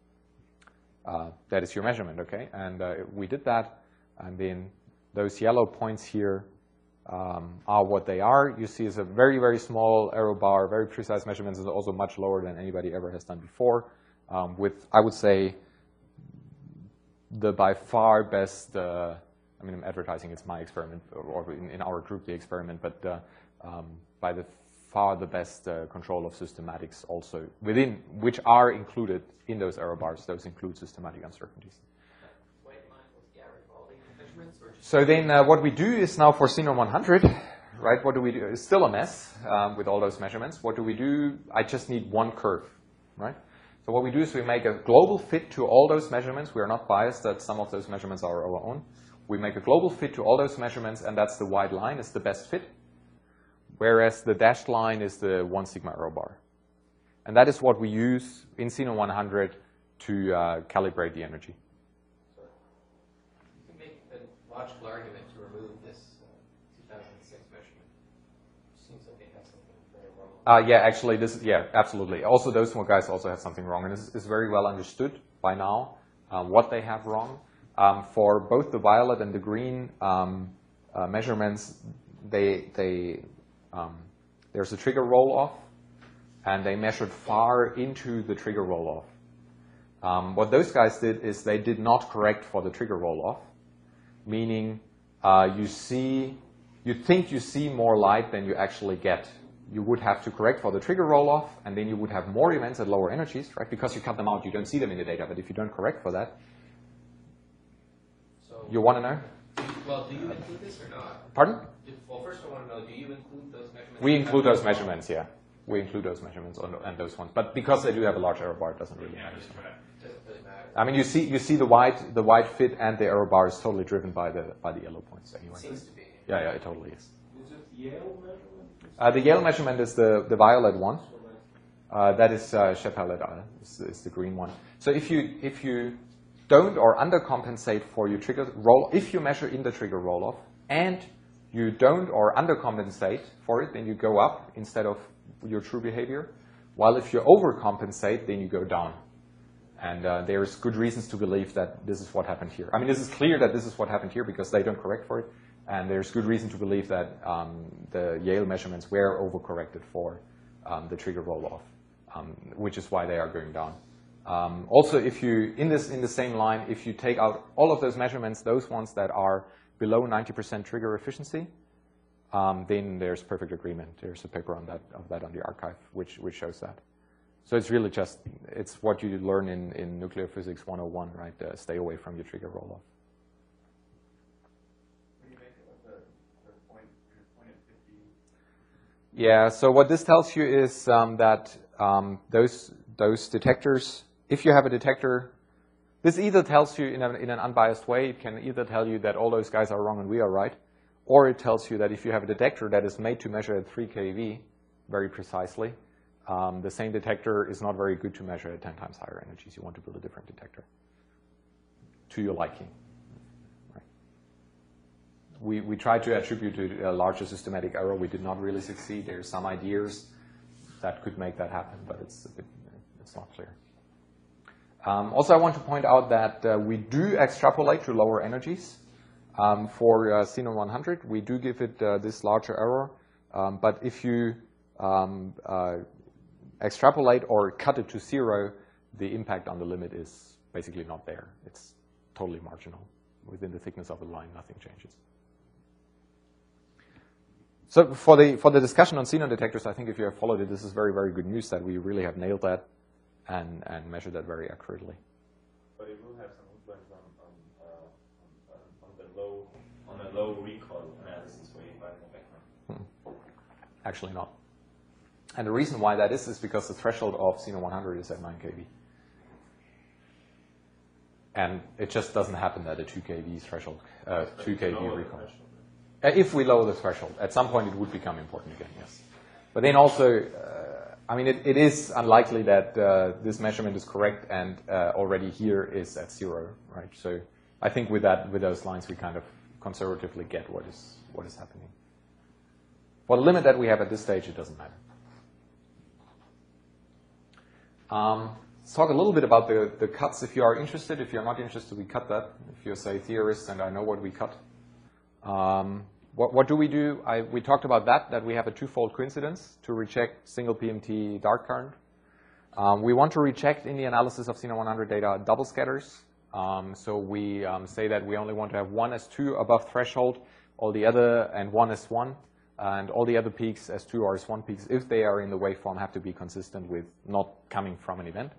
[SPEAKER 2] uh, that is your measurement. Okay, and uh, we did that, and then those yellow points here um, are what they are. You see it's a very, very small error bar, very precise measurements, is also much lower than anybody ever has done before, um, with, I would say, the by far best, uh, I mean, I'm advertising it's my experiment, or in, in our group the experiment, but uh, um, by the far the best uh, control of systematics also, within, which are included in those error bars. Those include systematic uncertainties. So then uh, what we do is now for Xenon one hundred, right, what do we do? It's still a mess um, with all those measurements. What do we do? I just need one curve, right? So what we do is we make a global fit to all those measurements. We are not biased that some of those measurements are our own. We make a global fit to all those measurements, and that's the white line is the best fit, whereas the dashed line is the one sigma error bar. And that is what we use in Xenon one hundred to uh, calibrate the energy.
[SPEAKER 4] Logical argument to remove this uh, two thousand six measurement. Seems like they have something very wrong.
[SPEAKER 2] Uh, yeah, actually, this is, yeah, absolutely. Also, those small guys also have something wrong, and this is very well understood by now uh, what they have wrong. Um, for both the violet and the green um, uh, measurements, they they um, there's a trigger roll-off, and they measured far into the trigger roll-off. Um, what those guys did is they did not correct for the trigger roll-off. Meaning uh, you see, you think you see more light than you actually get. You would have to correct for the trigger roll-off, and then you would have more events at lower energies, right? Because you cut them out, you don't see them in the data. But if you don't correct for that,
[SPEAKER 4] so
[SPEAKER 2] you want to know?
[SPEAKER 4] Well, do you include this or not?
[SPEAKER 2] Pardon?
[SPEAKER 4] Do, well, first I want to know, do you include those measurements?
[SPEAKER 2] We include those measurements, yeah. We include those measurements on, and those ones. But because they do have a large error bar, it doesn't really matter.
[SPEAKER 4] Doesn't really matter.
[SPEAKER 2] I mean, you see, you see the white, the white fit and the error bar is totally driven by the by the yellow points anyway.
[SPEAKER 4] Seems to be.
[SPEAKER 2] Yeah, yeah, it totally is.
[SPEAKER 1] Is it Yale measurement?
[SPEAKER 2] Uh, the Yale measurement is the the violet one. Uh, that is uh, Chappelle et al. Is, is the green one. So if you if you don't or undercompensate for your trigger roll, if you measure in the trigger roll-off and you don't or undercompensate for it, then you go up instead of your true behavior. While if you overcompensate, then you go down. And uh, there's good reasons to believe that this is what happened here. I mean, this is clear that this is what happened here because they don't correct for it. And there's good reason to believe that um, the Yale measurements were overcorrected for um, the trigger roll-off. um, which is why they are going down. Um, also, if you, in this in the same line, if you take out all of those measurements, those ones that are below ninety percent trigger efficiency, um, then there's perfect agreement. There's a paper on that of that on the archive, which which shows that. So it's really just, it's what you learn in, in nuclear physics one oh one, right? Uh, stay away from your trigger roll-off.
[SPEAKER 3] What do you make of the, the point, your point at fifty?
[SPEAKER 2] Yeah, so what this tells you is um, that um, those, those detectors, if you have a detector, this either tells you in, a, in an unbiased way, it can either tell you that all those guys are wrong and we are right, or it tells you that if you have a detector that is made to measure at three K V very precisely, Um, the same detector is not very good to measure at ten times higher energies. You want to build a different detector to your liking. Right. We, we tried to attribute to a larger systematic error. We did not really succeed. There are some ideas that could make that happen, but it's, a bit, it's not clear. Um, also, I want to point out that uh, we do extrapolate to lower energies. Um, for uh, xenon one hundred, we do give it uh, this larger error, um, but if you um, uh, extrapolate or cut it to zero, the impact on the limit is basically not there. It's totally marginal. Within the thickness of a line, nothing changes. So for the for the discussion on xenon detectors, I think if you have followed it, this is very, very good news that we really have nailed that and, and measured that very accurately.
[SPEAKER 3] But it will have some influence on, on, uh, on, on the low on the low recoil analysis where you find the background.
[SPEAKER 2] Hmm. Actually not. And the reason why that is is because the threshold of xenon one hundred is at nine K V. And it just doesn't happen at a two K V threshold, uh, two K V recoil. Uh, if we lower the threshold, at some point it would become important again, yes. But then also, uh, I mean, it, it is unlikely that uh, this measurement is correct and uh, already here is at zero, right? So I think with that, with those lines, we kind of conservatively get what is what is happening. For the limit that we have at this stage, it doesn't matter. Um, let's talk a little bit about the, the cuts if you are interested. If you're not interested, we cut that. If you're, say, theorists and I know what we cut. Um, what, what do we do? I, we talked about that, that we have a twofold coincidence to reject single P M T dark current. Um, we want to reject in the analysis of xenon one hundred data double scatters. Um, so we um, say that we only want to have one S two above threshold, all the other, and one S one. And all the other peaks, S two or S one peaks, if they are in the waveform, have to be consistent with not coming from an event.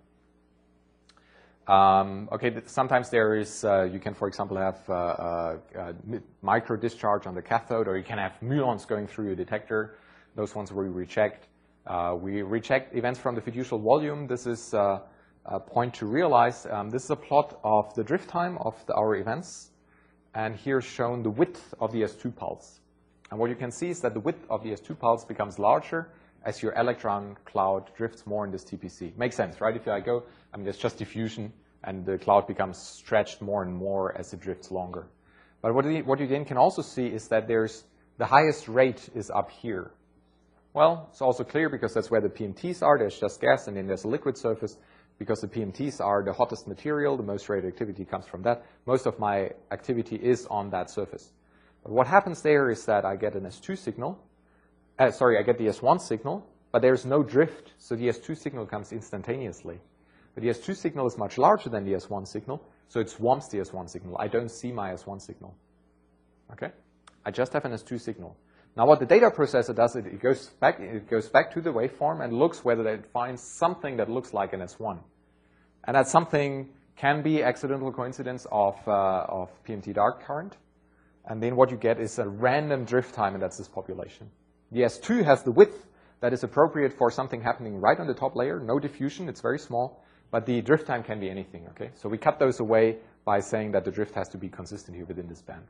[SPEAKER 2] Um, okay, sometimes there is, uh, you can, for example, have uh, uh, uh, micro discharge on the cathode, or you can have muons going through a detector. Those ones we reject. Uh, we reject events from the fiducial volume. This is uh, a point to realize. Um, this is a plot of the drift time of the, our events. And here's shown the width of the S two pulse. And what you can see is that the width of the S two pulse becomes larger as your electron cloud drifts more in this T P C. Makes sense, right? If I go, I mean, there's just diffusion, and the cloud becomes stretched more and more as it drifts longer. But what you, what you then can also see is that there's the highest rate is up here. Well, it's also clear because that's where the P M Ts are. There's just gas, and then there's a liquid surface. Because the P M Ts are the hottest material, the most radioactivity comes from that. Most of my activity is on that surface. But what happens there is that I get an S two signal. Uh, sorry, I get the S one signal, but there's no drift. So the S two signal comes instantaneously. But the S two signal is much larger than the S one signal, so it swamps the S one signal. I don't see my S one signal. Okay? I just have an S two signal. Now what the data processor does, it, it goes back it goes back to the waveform and looks whether it finds something that looks like an S one. And that something can be accidental coincidence of, uh, of P M T dark current. And then what you get is a random drift time, and that's this population. The S two has the width that is appropriate for something happening right on the top layer, no diffusion, it's very small, but the drift time can be anything, okay? So we cut those away by saying that the drift has to be consistent here within this band.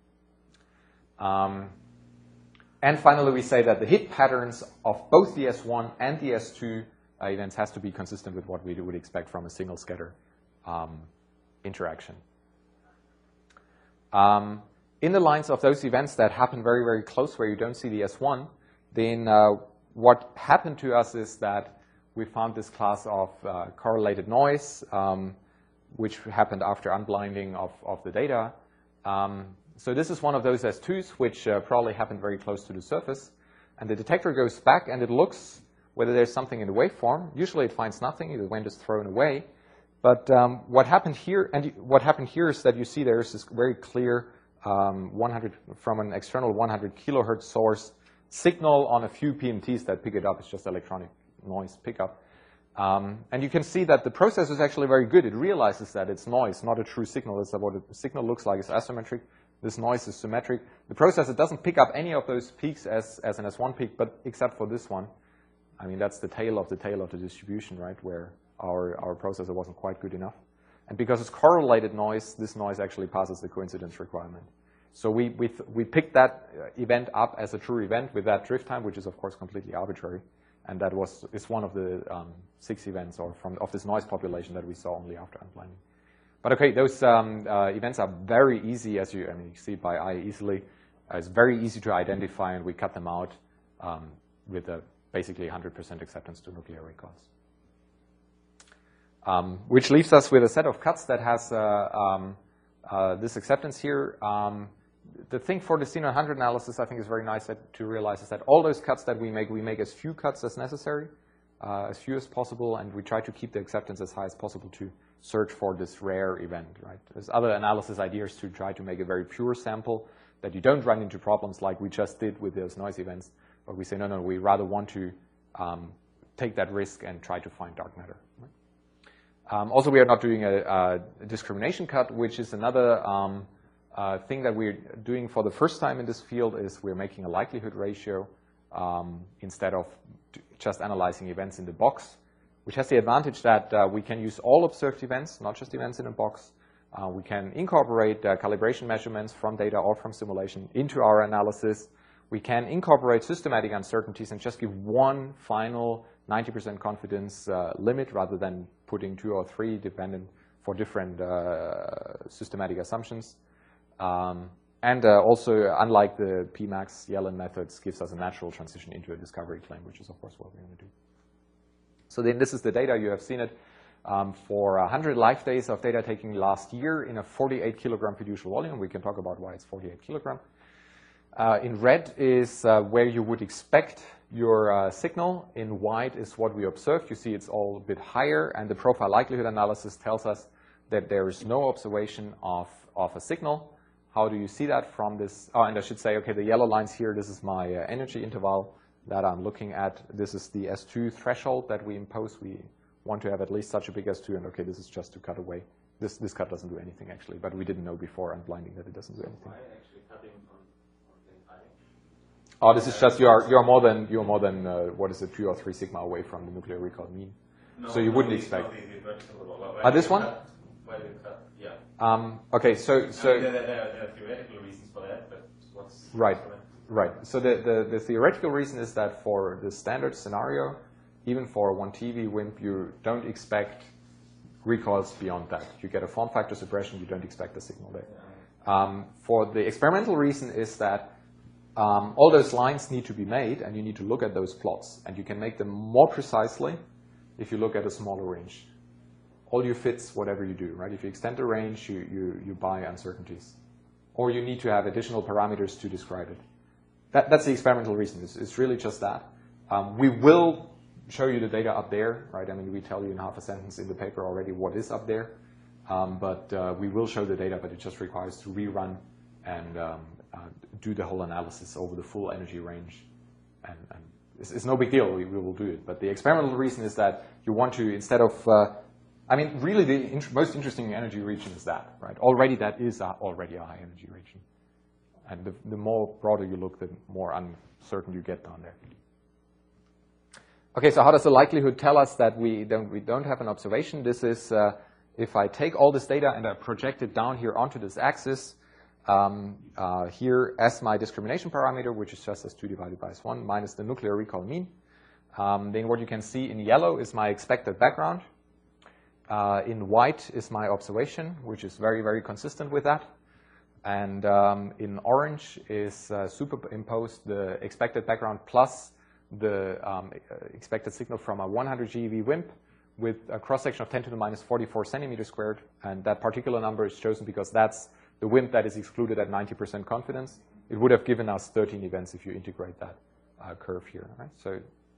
[SPEAKER 2] Um, and finally, we say that the hit patterns of both the S one and the S two uh, events has to be consistent with what we would expect from a single scatter um, interaction. Um, In the lines of those events that happen very, very close where you don't see the S one, then uh, what happened to us is that we found this class of uh, correlated noise, um, which happened after unblinding of, of the data. Um, so this is one of those S twos, which uh, probably happened very close to the surface. And the detector goes back, and it looks whether there's something in the waveform. Usually it finds nothing, the wind is thrown away. But um, what happened here, and you, what happened here is that you see there's this very clear um, one hundred from an external one hundred kilohertz source signal on a few P M Ts that pick it up. It's just electronic noise pickup. Um, and you can see that the process is actually very good. It realizes that it's noise, not a true signal. It's what a signal looks like. It's asymmetric. This noise is symmetric. The processor doesn't pick up any of those peaks as, as an S one peak, but except for this one. I mean, that's the tail of the tail of the distribution, right, where our, our processor wasn't quite good enough. And because it's correlated noise, this noise actually passes the coincidence requirement. So we, we, we picked that event up as a true event with that drift time, which is, of course, completely arbitrary. And that was is one of the um, six events or from of this noise population that we saw only after unblinding. But okay, those um, uh, events are very easy, as you I mean you see by eye easily. Uh, it's very easy to identify, and we cut them out um, with a basically one hundred percent acceptance to nuclear recalls. Um, which leaves us with a set of cuts that has uh, um, uh, this acceptance here. Um, The thing for the C nine hundred analysis, I think, is very nice that, to realize is that all those cuts that we make, we make as few cuts as necessary, uh, as few as possible, and we try to keep the acceptance as high as possible to search for this rare event, right? There's other analysis ideas to try to make a very pure sample that you don't run into problems like we just did with those noise events, but we say, no, no, we rather want to um, take that risk and try to find dark matter. Right? Um, also, we are not doing a, a discrimination cut, which is another um, Uh, thing that we're doing for the first time in this field is we're making a likelihood ratio um, instead of just analyzing events in the box, which has the advantage that uh, we can use all observed events, not just events in a box. Uh, we can incorporate uh, calibration measurements from data or from simulation into our analysis. We can incorporate systematic uncertainties and just give one final ninety percent confidence uh, limit rather than putting two or three dependent for different uh, systematic assumptions. Um, and uh, also, unlike the P max Yellen methods, gives us a natural transition into a discovery claim, which is, of course, what we're going to do. So then this is the data. You have seen it um, for one hundred life days of data taking last year in a forty-eight kilogram fiducial volume. We can talk about why it's forty-eight kilogram. Uh, in red is uh, where you would expect your uh, signal. In white is what we observed. You see it's all a bit higher, and the profile likelihood analysis tells us that there is no observation of, of a signal. How do you see that from this? Oh, and I should say, okay, the yellow lines here, this is my uh, energy interval that I'm looking at. This is the S two threshold that we impose. We want to have at least such a big S two, and okay, this is just to cut away. This this cut doesn't do anything, actually, but we didn't know before unblinding that it doesn't do anything.
[SPEAKER 3] Why actually cutting from, from the high?
[SPEAKER 2] Oh, this is just, you are, you are more than, you are more than uh, what is it, two or three sigma away from the nuclear recall mean.
[SPEAKER 3] No,
[SPEAKER 2] so you
[SPEAKER 3] no,
[SPEAKER 2] wouldn't
[SPEAKER 3] the,
[SPEAKER 2] expect.
[SPEAKER 3] No, the, the vertical,
[SPEAKER 2] Uh, this one?
[SPEAKER 3] Cut, why do you cut? Yeah.
[SPEAKER 2] Um, okay, so, so.
[SPEAKER 3] I mean, there, there, there are theoretical reasons for that, but what's.
[SPEAKER 2] Right.
[SPEAKER 3] What's
[SPEAKER 2] Right. So the, the, the theoretical reason is that for the standard scenario, even for a one T V WIMP, you don't expect recalls beyond that. You get a form factor suppression, you don't expect a signal there. Um, for the experimental reason is that um, all those lines need to be made, and you need to look at those plots. And you can make them more precisely if you look at a smaller range. All you fits whatever you do, right? If you extend the range, you, you, you buy uncertainties. Or you need to have additional parameters to describe it. That, that's the experimental reason. It's, it's really just that. Um, we will show you the data up there, right? I mean, we tell you in half a sentence in the paper already what is up there. Um, but uh, we will show the data, but it just requires to rerun and um, uh, do the whole analysis over the full energy range. And, and it's, it's no big deal. We, we will do it. But the experimental reason is that you want to, instead of, uh, I mean, really the int most interesting energy region is that, right? Already that is a, already a high energy region. And the, the more broader you look, the more uncertain you get down there. Okay, so how does the likelihood tell us that we don't, we don't have an observation? This is, uh, if I take all this data and I project it down here onto this axis, um, uh, here as my discrimination parameter, which is just S two divided by S one, minus the nuclear recall mean, um, then what you can see in yellow is my expected background. Uh, in white is my observation, which is very, very consistent with that. And um, in orange is uh, superimposed the expected background plus the um, expected signal from a one hundred GeV WIMP with a cross-section of ten to the minus forty-four centimeters squared. And that particular number is chosen because that's the WIMP that is excluded at ninety percent confidence. It would have given us thirteen events if you integrate that uh, curve here. Right? So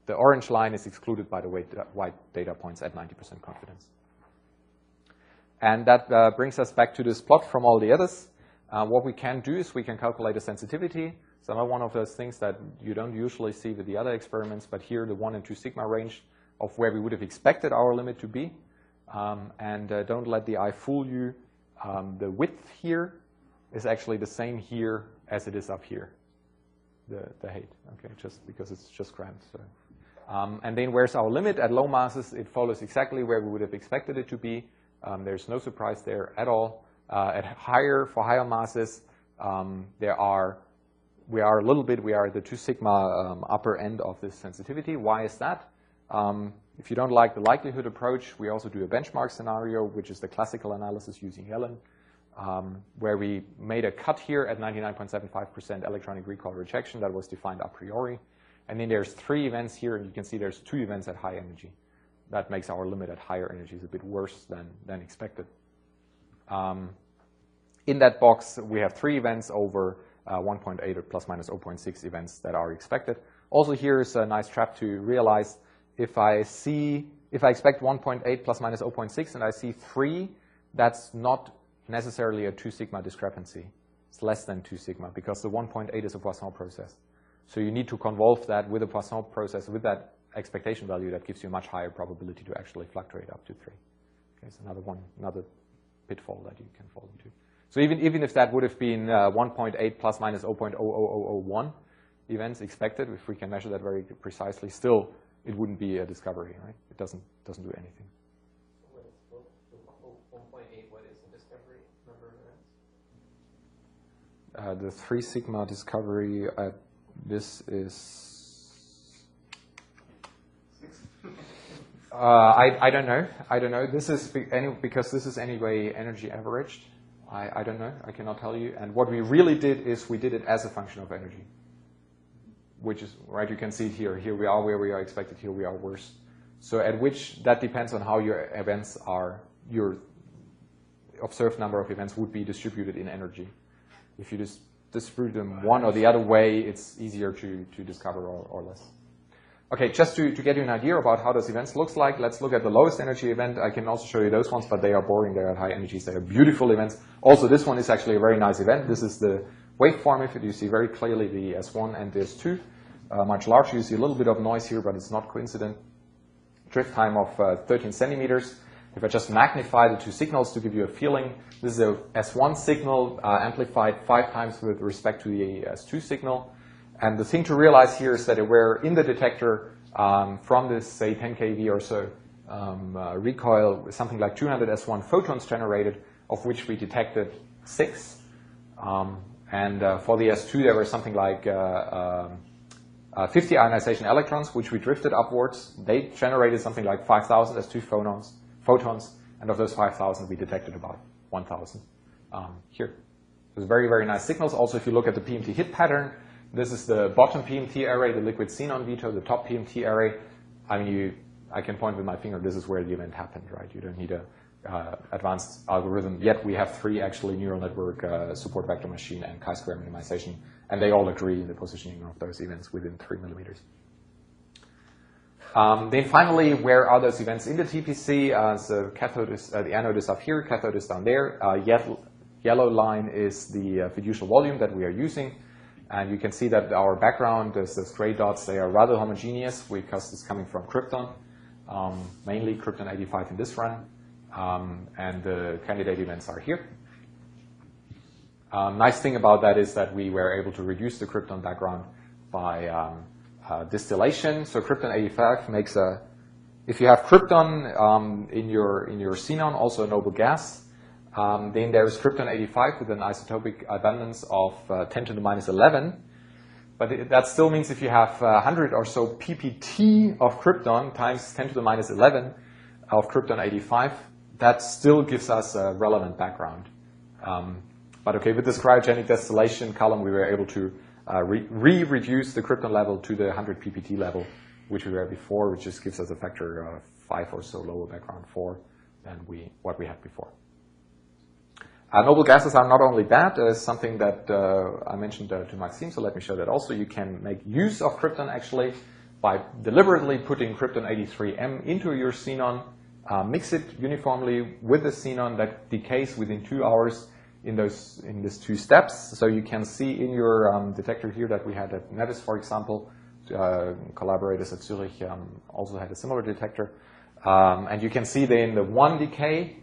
[SPEAKER 2] the orange line is excluded by the white, uh, white data points at ninety percent confidence. And that uh, brings us back to this plot from all the others. Uh, what we can do is we can calculate the sensitivity. It's another one of those things that you don't usually see with the other experiments, but here the one and two sigma range of where we would have expected our limit to be. Um, and uh, don't let the eye fool you. Um, the width here is actually the same here as it is up here, the, the height, okay, just because it's just cramped. So. Um, and then where's our limit? At low masses, it follows exactly where we would have expected it to be. Um, there's no surprise there at all. Uh, at higher, for higher masses, um, there are, we are a little bit, we are at the two sigma um, upper end of this sensitivity. Why is that? Um, if you don't like the likelihood approach, we also do a benchmark scenario, which is the classical analysis using Yellen, um, where we made a cut here at ninety-nine point seven five percent electronic recall rejection that was defined a priori. And then there's three events here, and you can see there's two events at high energy. That makes our limit at higher energies a bit worse than, than expected. Um, in that box, we have three events over uh, one point eight or plus minus zero point six events that are expected. Also, here is a nice trap to realize. If I see, if I expect one point eight plus minus zero point six and I see three, that's not necessarily a two sigma discrepancy. It's less than two sigma because the one point eight is a Poisson process. So you need to convolve that with a Poisson process with that expectation value that gives you a much higher probability to actually fluctuate up to three. Okay, so another one, another pitfall that you can fall into. So even, even if that would have been uh, one point eight plus minus zero point zero zero zero zero one events expected, if we can measure that very precisely, still it wouldn't be a discovery, right? It doesn't, doesn't do anything.
[SPEAKER 4] What is one point eight, what is the discovery number of events?
[SPEAKER 2] Uh, the three sigma discovery, uh, this is, uh, I, I don't know, I don't know. This is be, any, because this is anyway energy averaged. I, I don't know, I cannot tell you. And what we really did is we did it as a function of energy, which is, right, you can see it here. Here we are where we are expected, here we are worse. So at which, that depends on how your events are, your observed number of events would be distributed in energy. If you just distribute them one or the other way, it's easier to, to discover or, or less. Okay, just to, to get you an idea about how those events looks like, let's look at the lowest energy event. I can also show you those ones, but they are boring. They're at high energies. They are beautiful events. Also, this one is actually a very nice event. This is the waveform. If you see very clearly the S one and the S two. Uh, much larger. You see a little bit of noise here, but it's not coincident. Drift time of uh, thirteen centimeters. If I just magnify the two signals to give you a feeling, this is a S one signal uh, amplified five times with respect to the S two signal. And the thing to realize here is that we're in the detector um, from this, say, ten K V or so um, uh, recoil, something like two hundred S one photons generated, of which we detected six. Um, and uh, for the S two, there were something like uh, um, Uh, fifty ionization electrons, which we drifted upwards. They generated something like five thousand S two photons, photons, and of those five thousand, we detected about one thousand um, here. There's very, very nice signals. Also, if you look at the P M T hit pattern, this is the bottom P M T array, the liquid xenon veto, the top P M T array. I mean, you, I can point with my finger, this is where the event happened, right? You don't need a uh, advanced algorithm. Yet we have three actually neural network uh, support vector machine and chi-square minimization. And they all agree in the positioning of those events within three millimeters. Um, then finally, where are those events in the T P C? Uh, so cathode is, uh, the anode is up here, cathode is down there. Uh, yellow, yellow line is the uh, fiducial volume that we are using. And you can see that our background, those, those gray dots, they are rather homogeneous because it's coming from krypton, um, mainly krypton eighty-five in this run. Um, and the candidate events are here. Um, nice thing about that is that we were able to reduce the krypton background by um, uh, distillation. So krypton eighty-five makes a, if you have krypton um, in your in your xenon, also a noble gas, um, then there is krypton eighty-five with an isotopic abundance of uh, ten to the minus eleven. But it, that still means if you have uh, one hundred or so P P T of krypton times ten to the minus eleven of krypton eighty-five, that still gives us a relevant background. Um, But okay, with this cryogenic distillation column, we were able to uh, re-reduce the krypton level to the one hundred P P T level, which we were before, which just gives us a factor of five or so lower background four than we what we had before. Uh, noble gases are not only bad, uh, something that uh, I mentioned uh, to Maxime, so let me show that also. You can make use of krypton actually by deliberately putting krypton eighty-three M into your xenon, uh, mix it uniformly with the xenon that decays within two hours in those in these two steps. So you can see in your um, detector here that we had at Nevis, for example, uh, collaborators at Zurich um, also had a similar detector. Um, and you can see then the one decay,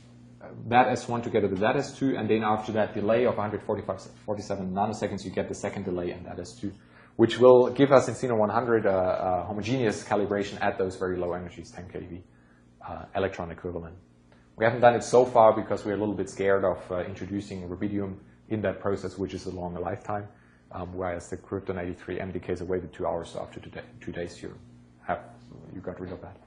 [SPEAKER 2] that S one together with that S two, and then after that delay of one hundred forty-seven nanoseconds, you get the second delay in that S two, which will give us in Xenon one hundred a, a homogeneous calibration at those very low energies, ten keV uh, electron equivalent. We haven't done it so far because we're a little bit scared of uh, introducing rubidium in that process, which is a longer lifetime, um, whereas the krypton eighty-three M decays away with two hours, so after two, day, two days you have you got rid of that.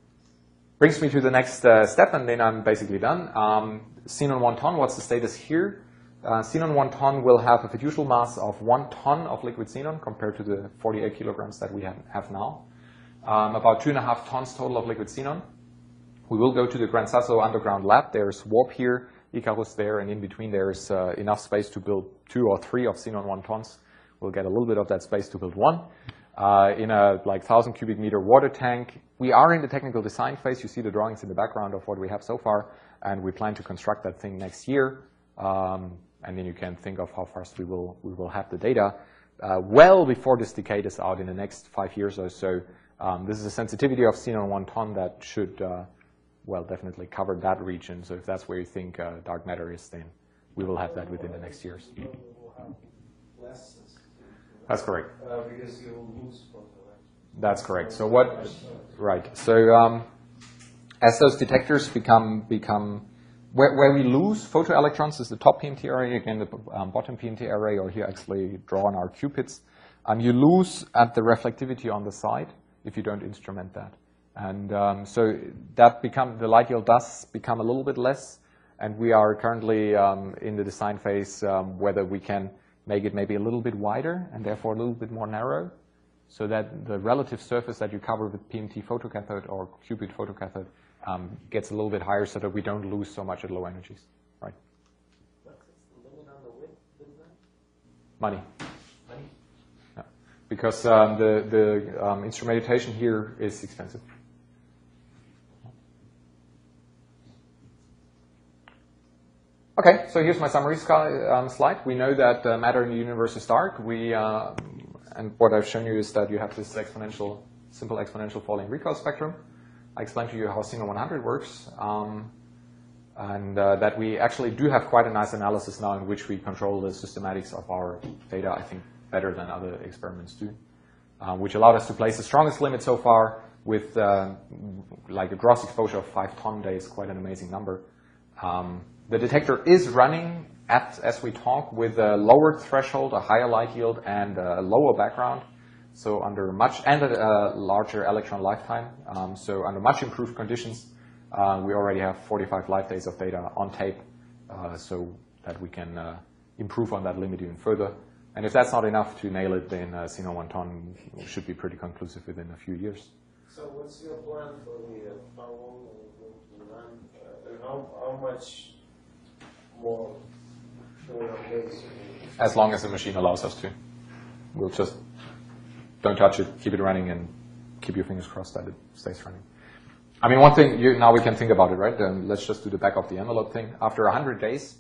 [SPEAKER 2] Brings me to the next uh, step, and then I'm basically done. Um, Xenon one ton, what's the status here? Uh, Xenon one ton will have a fiducial mass of one ton of liquid xenon compared to the forty-eight kilograms that we have, have now. Um, about two and a half tons total of liquid xenon. We will go to the Gran Sasso underground lab. There's warp here, Icarus there, and in between there's uh, enough space to build two or three of Xenon one tons. We'll get a little bit of that space to build one. Uh, in a like one thousand cubic meter water tank. We are in the technical design phase. You see the drawings in the background of what we have so far, and we plan to construct that thing next year. Um, and then you can think of how fast we will we will have the data uh, well before this decade is out in the next five years or so. Um, this is a sensitivity of Xenon one ton that should uh, well definitely cover that region. So if that's where you think uh, dark matter is, then we will have that within the next years.
[SPEAKER 1] We'll have less sensitivity.
[SPEAKER 2] That's correct.
[SPEAKER 1] Uh, because you will lose photoelectrons.
[SPEAKER 2] That's correct. So what? Right. So um, as those detectors become become where, where we lose photoelectrons is the top P M T array, again the um, bottom P M T array, or here actually drawn our cupids. Um, you lose at the reflectivity on the side if you don't instrument that, and um, so that become the light yield does become a little bit less, and we are currently um, in the design phase um, whether we can make it maybe a little bit wider and therefore a little bit more narrow, so that the relative surface that you cover with P M T photocathode or cupid photocathode um, gets a little bit higher, so that we don't lose so much at low energies. Right?
[SPEAKER 4] What's the limit on the width of that?
[SPEAKER 2] Money.
[SPEAKER 4] Money?
[SPEAKER 2] Yeah. Because um, the, the um, instrumentation here is expensive. Okay, so here's my summary um, slide. We know that uh, matter in the universe is dark. We, uh, and what I've shown you is that you have this exponential, simple exponential falling recoil spectrum. I explained to you how Xenon one hundred works, um, and uh, that we actually do have quite a nice analysis now in which we control the systematics of our data, I think, better than other experiments do, uh, which allowed us to place the strongest limit so far with uh, like a gross exposure of five ton days, quite an amazing number. Um, The detector is running at, as we talk, with a lower threshold, a higher light yield, and a lower background. So under much, and a larger electron lifetime. Um, so under much improved conditions, uh, we already have forty-five light days of data on tape, uh, so that we can uh, improve on that limit even further. And if that's not enough to nail it, then uh, Xenon one ton should be pretty conclusive within a few years.
[SPEAKER 1] So what's your plan for the uh, how long will you run? Uh, and how, how much more days?
[SPEAKER 2] As long as the machine allows us to. We'll just don't touch it, keep it running, and keep your fingers crossed that it stays running. I mean, one thing, you, now we can think about it, right? Um, let's just do the back of the envelope thing. After one hundred days,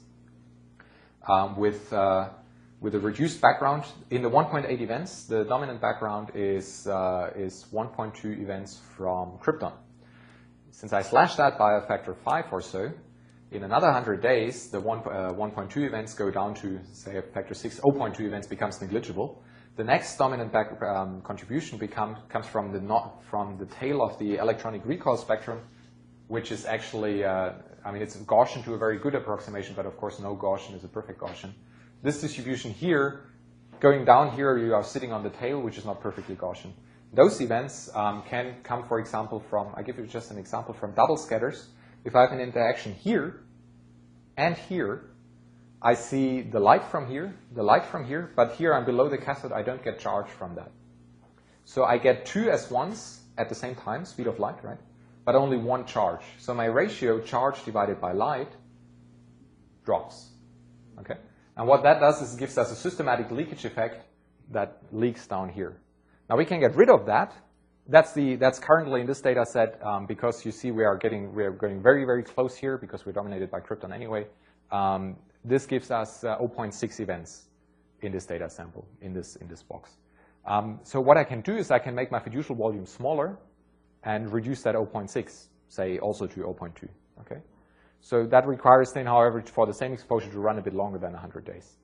[SPEAKER 2] um, with, uh, with a reduced background, in the one point eight events, the dominant background is, uh, is one point two events from krypton. Since I slashed that by a factor of five or so, in another one hundred days, the one, uh, one point two events go down to, say, a factor six. zero point two events becomes negligible. The next dominant back, um, contribution become, comes from the, not, from the tail of the electronic recoil spectrum, which is actually, uh, I mean, it's Gaussian to a very good approximation, but of course no Gaussian is a perfect Gaussian. This distribution here, going down here, you are sitting on the tail, which is not perfectly Gaussian. Those events um, can come, for example, from, I give you just an example, from double scatters. If I have an interaction here and here, I see the light from here, the light from here, but here I'm below the cathode, I don't get charge from that. So I get two S ones at the same time, speed of light, right? But only one charge. So my ratio, charge divided by light, drops, okay? And what that does is it gives us a systematic leakage effect that leaks down here. Now we can get rid of that. That's the that's currently in this data set um, because you see we are getting we are getting very very close here because we're dominated by krypton anyway. Um, this gives us uh, zero point six events in this data sample in this in this box. Um, so what I can do is I can make my fiducial volume smaller and reduce that zero point six, say also to zero point two. Okay, so that requires then, however, for the same exposure to run a bit longer than one hundred days.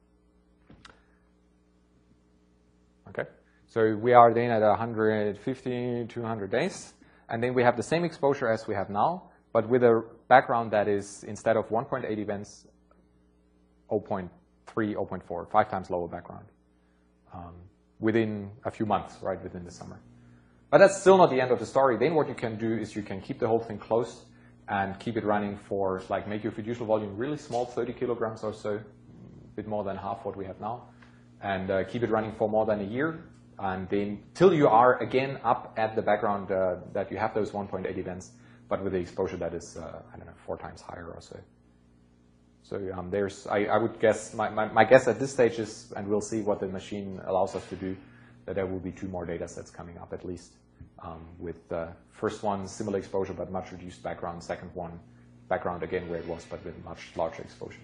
[SPEAKER 2] Okay. So we are then at one hundred fifty, two hundred days, and then we have the same exposure as we have now, but with a background that is, instead of one point eight events, zero point three, zero point four, five times lower background, um, within a few months, right, within the summer. But that's still not the end of the story. Then what you can do is you can keep the whole thing closed and keep it running for, like, make your fiducial volume really small, thirty kilograms or so, a bit more than half what we have now, and uh, keep it running for more than a year. And then till you are again up at the background uh, that you have those one point eight events, but with the exposure that is, uh, I don't know, four times higher or so. So um, there's, I, I would guess, my, my, my guess at this stage is, and we'll see what the machine allows us to do, that there will be two more data sets coming up at least. Um, with the uh, first one, similar exposure but much reduced background, second one, background again where it was, but with much larger exposure.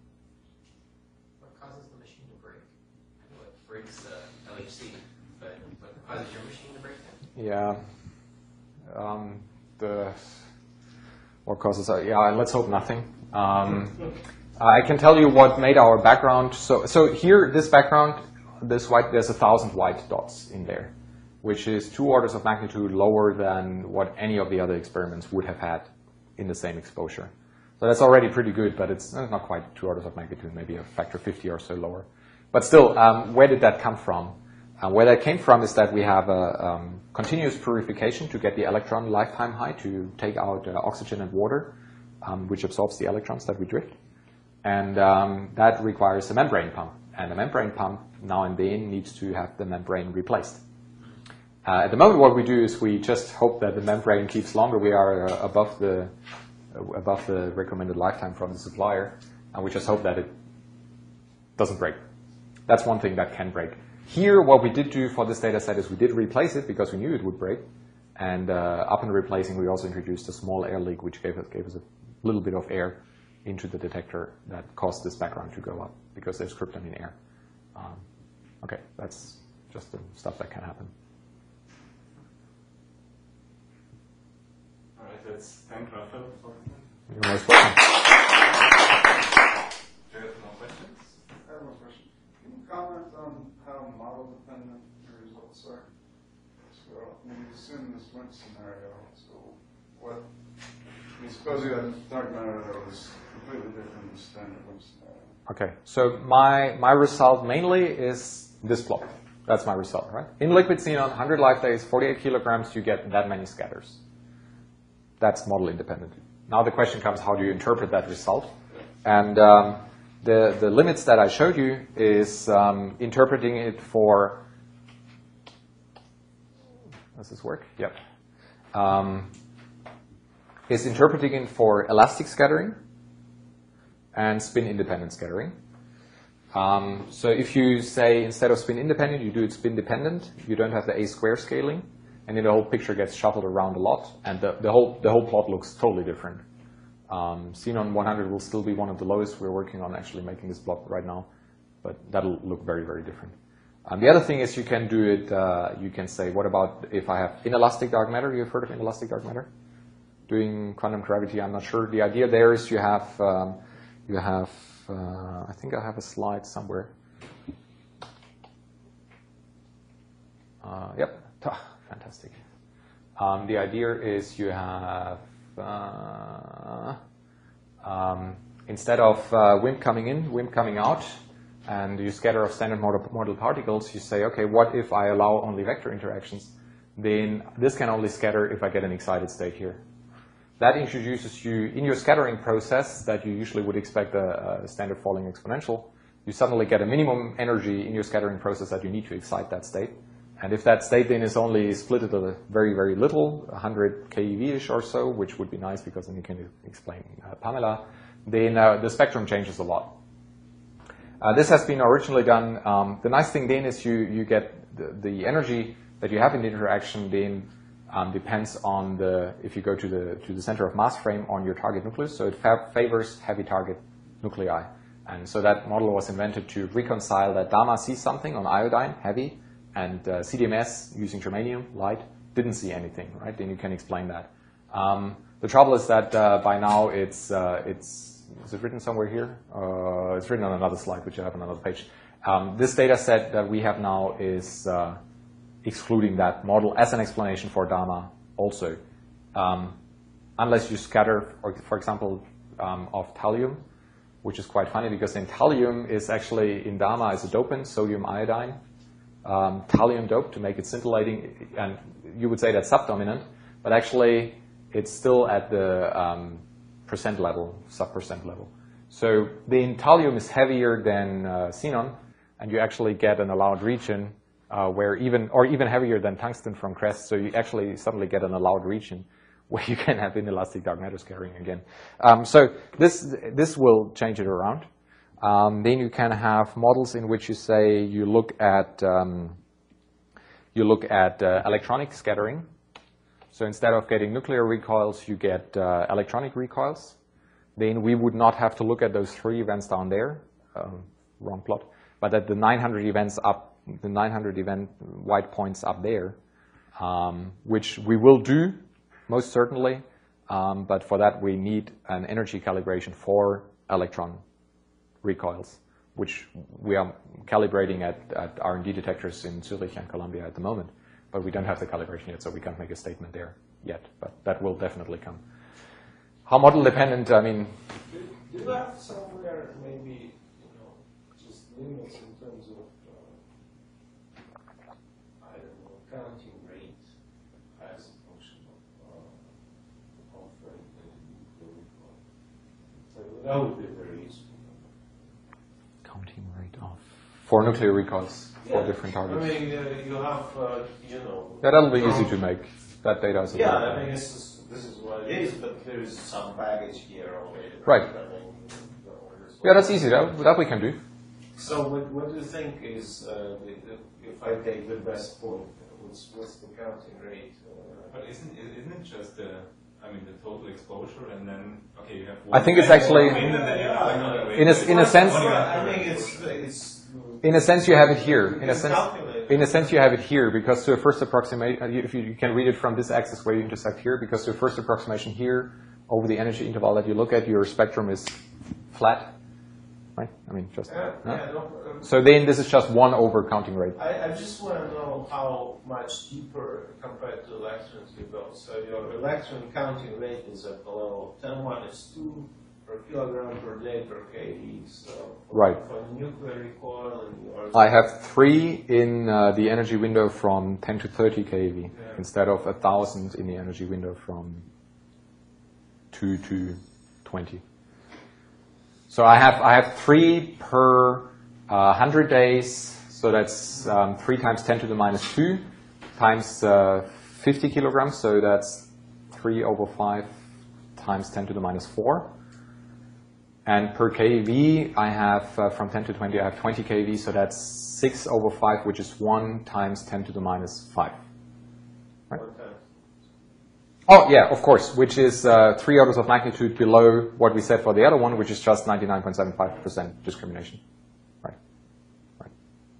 [SPEAKER 4] What causes the machine to break? I know it breaks uh, L H C. But what causes your machine to break down?
[SPEAKER 2] Yeah. Um, the what causes? Uh, yeah, let's hope nothing. Um, I can tell you what made our background. So, so here, this background, this white, there's a thousand white dots in there, which is two orders of magnitude lower than what any of the other experiments would have had in the same exposure. So that's already pretty good, but it's not quite two orders of magnitude, maybe a factor fifty or so lower. But still, um, where did that come from? Uh, where that came from is that we have a um, continuous purification to get the electron lifetime high to take out uh, oxygen and water, um, which absorbs the electrons that we drift. And um, that requires a membrane pump. And a membrane pump now and then needs to have the membrane replaced. Uh, at the moment, what we do is we just hope that the membrane keeps longer. We are uh, above the uh, above the recommended lifetime from the supplier, and we just hope that it doesn't break. That's one thing that can break. Here, what we did do for this data set is we did replace it because we knew it would break. And uh, up in replacing, we also introduced a small air leak, which gave us, gave us a little bit of air into the detector that caused this background to go up because there's krypton in air. Um, okay, that's just the stuff that can happen.
[SPEAKER 3] All right, let's thank Raphael for
[SPEAKER 2] You're most welcome.
[SPEAKER 3] Do you have more questions?
[SPEAKER 5] I have one question. Can you comment on how model dependent your results are? So, I mean, you assume this Wnt scenario, so what, I mean, suppose you had dark matter that was completely different than the standard Wnt scenario.
[SPEAKER 2] Okay, so my, my result mainly is this plot. That's my result, right? In liquid xenon, one hundred life days, forty-eight kilograms, you get that many scatters. That's model independent. Now the question comes, how do you interpret that result? And um, the, the limits that I showed you is um, interpreting it for, does this work? Yep. Um, is interpreting it for elastic scattering and spin-independent scattering. Um, so if you say instead of spin-independent, you do it spin-dependent, you don't have the A-square scaling, and then the whole picture gets shuffled around a lot, and the, the, whole, the whole plot looks totally different. Um, Xenon one hundred will still be one of the lowest. We're working on actually making this plot right now, but that'll look very, very different. Um, the other thing is you can do it, uh, you can say, what about if I have inelastic dark matter? You've heard of inelastic dark matter? Doing quantum gravity, I'm not sure. The idea there is you have, um, you have uh, I think I have a slide somewhere. Uh, yep, ah, fantastic. Um, the idea is you have, uh, um, instead of uh, W I M P coming in, W I M P coming out, and you scatter of standard model, model particles, you say, okay, what if I allow only vector interactions? Then this can only scatter if I get an excited state here. That introduces you, in your scattering process that you usually would expect a, a standard falling exponential, you suddenly get a minimum energy in your scattering process that you need to excite that state. And if that state then is only split at a very, very little, one hundred keV-ish or so, which would be nice because then you can explain uh, Pamela, then uh, the spectrum changes a lot. Uh, this has been originally done. Um, the nice thing then is you, you get the, the energy that you have in the interaction then um, depends on the, if you go to the, to the center of mass frame on your target nucleus, so it fa favors heavy target nuclei. And so that model was invented to reconcile that DAMA sees something on iodine, heavy, and uh, C D M S, using germanium, light, didn't see anything, right? Then you can explain that. Um, the trouble is that uh, by now it's, uh, it's, is it written somewhere here? Uh, it's written on another slide, which I have on another page. Um, this data set that we have now is uh, excluding that model as an explanation for DAMA also. Um, unless you scatter, or, for example, um, of thallium, which is quite funny because then thallium is actually in DAMA is a dopant, sodium iodine, um, thallium dope to make it scintillating, and you would say that's subdominant, but actually it's still at the um, percent level, sub-percent level. So the thallium is heavier than uh, xenon, and you actually get an allowed region uh, where even, or even heavier than tungsten from CREST, so you actually suddenly get an allowed region where you can have inelastic dark matter scattering again. Um, so this, this will change it around. Um, then you can have models in which you say you look at, um, you look at uh, electronic scattering. So instead of getting nuclear recoils, you get uh, electronic recoils. Then we would not have to look at those three events down there, um, wrong plot, but at the nine hundred events up, the nine hundred event white points up there, um, which we will do most certainly, um, but for that we need an energy calibration for electron recoils, which we are calibrating at, at R and D detectors in Zurich and Columbia at the moment. But we don't have the calibration yet, so we can't make a statement there yet. But that will definitely come. How model dependent? I mean,
[SPEAKER 1] Do, do you have somewhere maybe, you know, just limits in terms of, uh, I don't know, counting rate as a function of, uh, of uh, the recoil? So that would be very useful.
[SPEAKER 2] counting rate of for nuclear recoils. For
[SPEAKER 1] Yeah.
[SPEAKER 2] different targets.
[SPEAKER 1] I mean, uh, you have, uh, you know.
[SPEAKER 2] Yeah, that'll be easy to make. That data is
[SPEAKER 1] Yeah,
[SPEAKER 2] available.
[SPEAKER 1] I mean, this is, this is what it
[SPEAKER 6] It
[SPEAKER 1] is.
[SPEAKER 6] is, but there is some baggage here already.
[SPEAKER 2] Right.
[SPEAKER 6] I mean, the orders-
[SPEAKER 2] Yeah, that's easy. That, that we can do.
[SPEAKER 1] So what, what do you think is, uh, the, the, if I take the best point, what's, what's the counting rate? Uh,
[SPEAKER 3] But isn't isn't it just the I mean the total exposure and then okay you have
[SPEAKER 2] I think it's actually-
[SPEAKER 3] wind and then you have another wind.
[SPEAKER 2] In a, in a sense,
[SPEAKER 1] I think it's, it's.
[SPEAKER 2] in a sense, you have it here.
[SPEAKER 1] You
[SPEAKER 2] In a
[SPEAKER 1] can
[SPEAKER 2] sense,
[SPEAKER 1] calculate it.
[SPEAKER 2] in a sense, you have it here because to a first approximation, if you, you can read it from this axis where you intersect here, because to a first approximation here over the energy interval that you look at, your spectrum is flat, right? I mean, just.
[SPEAKER 1] Yeah,
[SPEAKER 2] no?
[SPEAKER 1] yeah, no, um,
[SPEAKER 2] So then this is just one over counting rate.
[SPEAKER 1] I, I just want to know how much deeper compared to electrons you go. So your electron counting rate is at the level of ten minus two per kilogram per day per kV. So for,
[SPEAKER 2] Right.
[SPEAKER 1] for the nuclear recoil and yours.
[SPEAKER 2] I have three in uh, the energy window from ten to thirty keV
[SPEAKER 1] Yeah.
[SPEAKER 2] instead of a thousand in the energy window from two to twenty. So I have I have three per uh, hundred days. So that's um, three times ten to the minus two times uh, fifty kilograms. So that's three over five times ten to the minus four. And per keV, I have uh, from ten to twenty, I have twenty keV, so that's six over five, which is one times ten to the minus five. Right?
[SPEAKER 1] One time.
[SPEAKER 2] Oh, yeah, of course, which is uh, three orders of magnitude below what we said for the other one, which is just ninety-nine point seven five percent discrimination. Right. Right.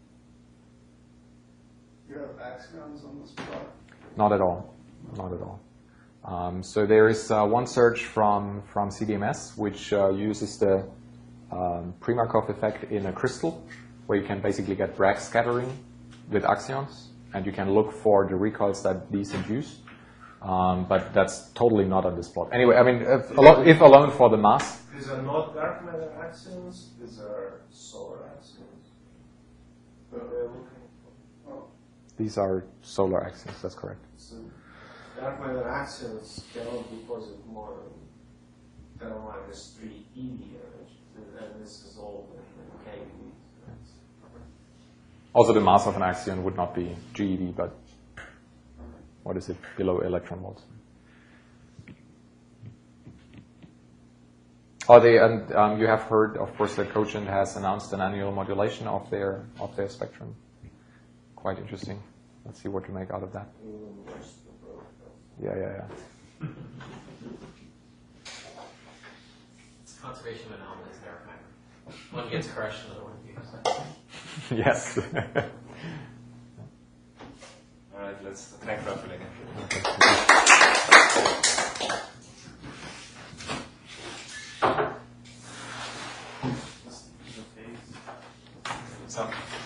[SPEAKER 5] You have axions on this plot?
[SPEAKER 2] Not at all. Not at all. Um, so there is uh, one search from, from C D M S, which uh, uses the um, Primarkov effect in a crystal, where you can basically get Bragg scattering with axions, and you can look for the recoils that these induce. Um, but that's totally not on this plot. Anyway, I mean, if, alo if alone for the mass.
[SPEAKER 1] These are not dark matter axions, these are solar axions.
[SPEAKER 5] The-
[SPEAKER 1] They're looking for.
[SPEAKER 5] oh,
[SPEAKER 2] These are solar axions, that's correct.
[SPEAKER 1] So dark matter axions cannot deposit more than ten minus three E V energy, and this is all in keV.
[SPEAKER 2] Also, the mass of an axion would not be G eV, but what is it, below electron volts? Oh, they, and um, you have heard, of course, that Cogent has announced an annual modulation of their of their spectrum. Quite interesting. Let's see what to make out of that.
[SPEAKER 1] Even worse the protocol.
[SPEAKER 2] Yeah, yeah, yeah.
[SPEAKER 4] It's conservation of anomalies there. One gets crushed, another one gets.
[SPEAKER 2] Yes.
[SPEAKER 3] All right, let's thank Raphael again. So.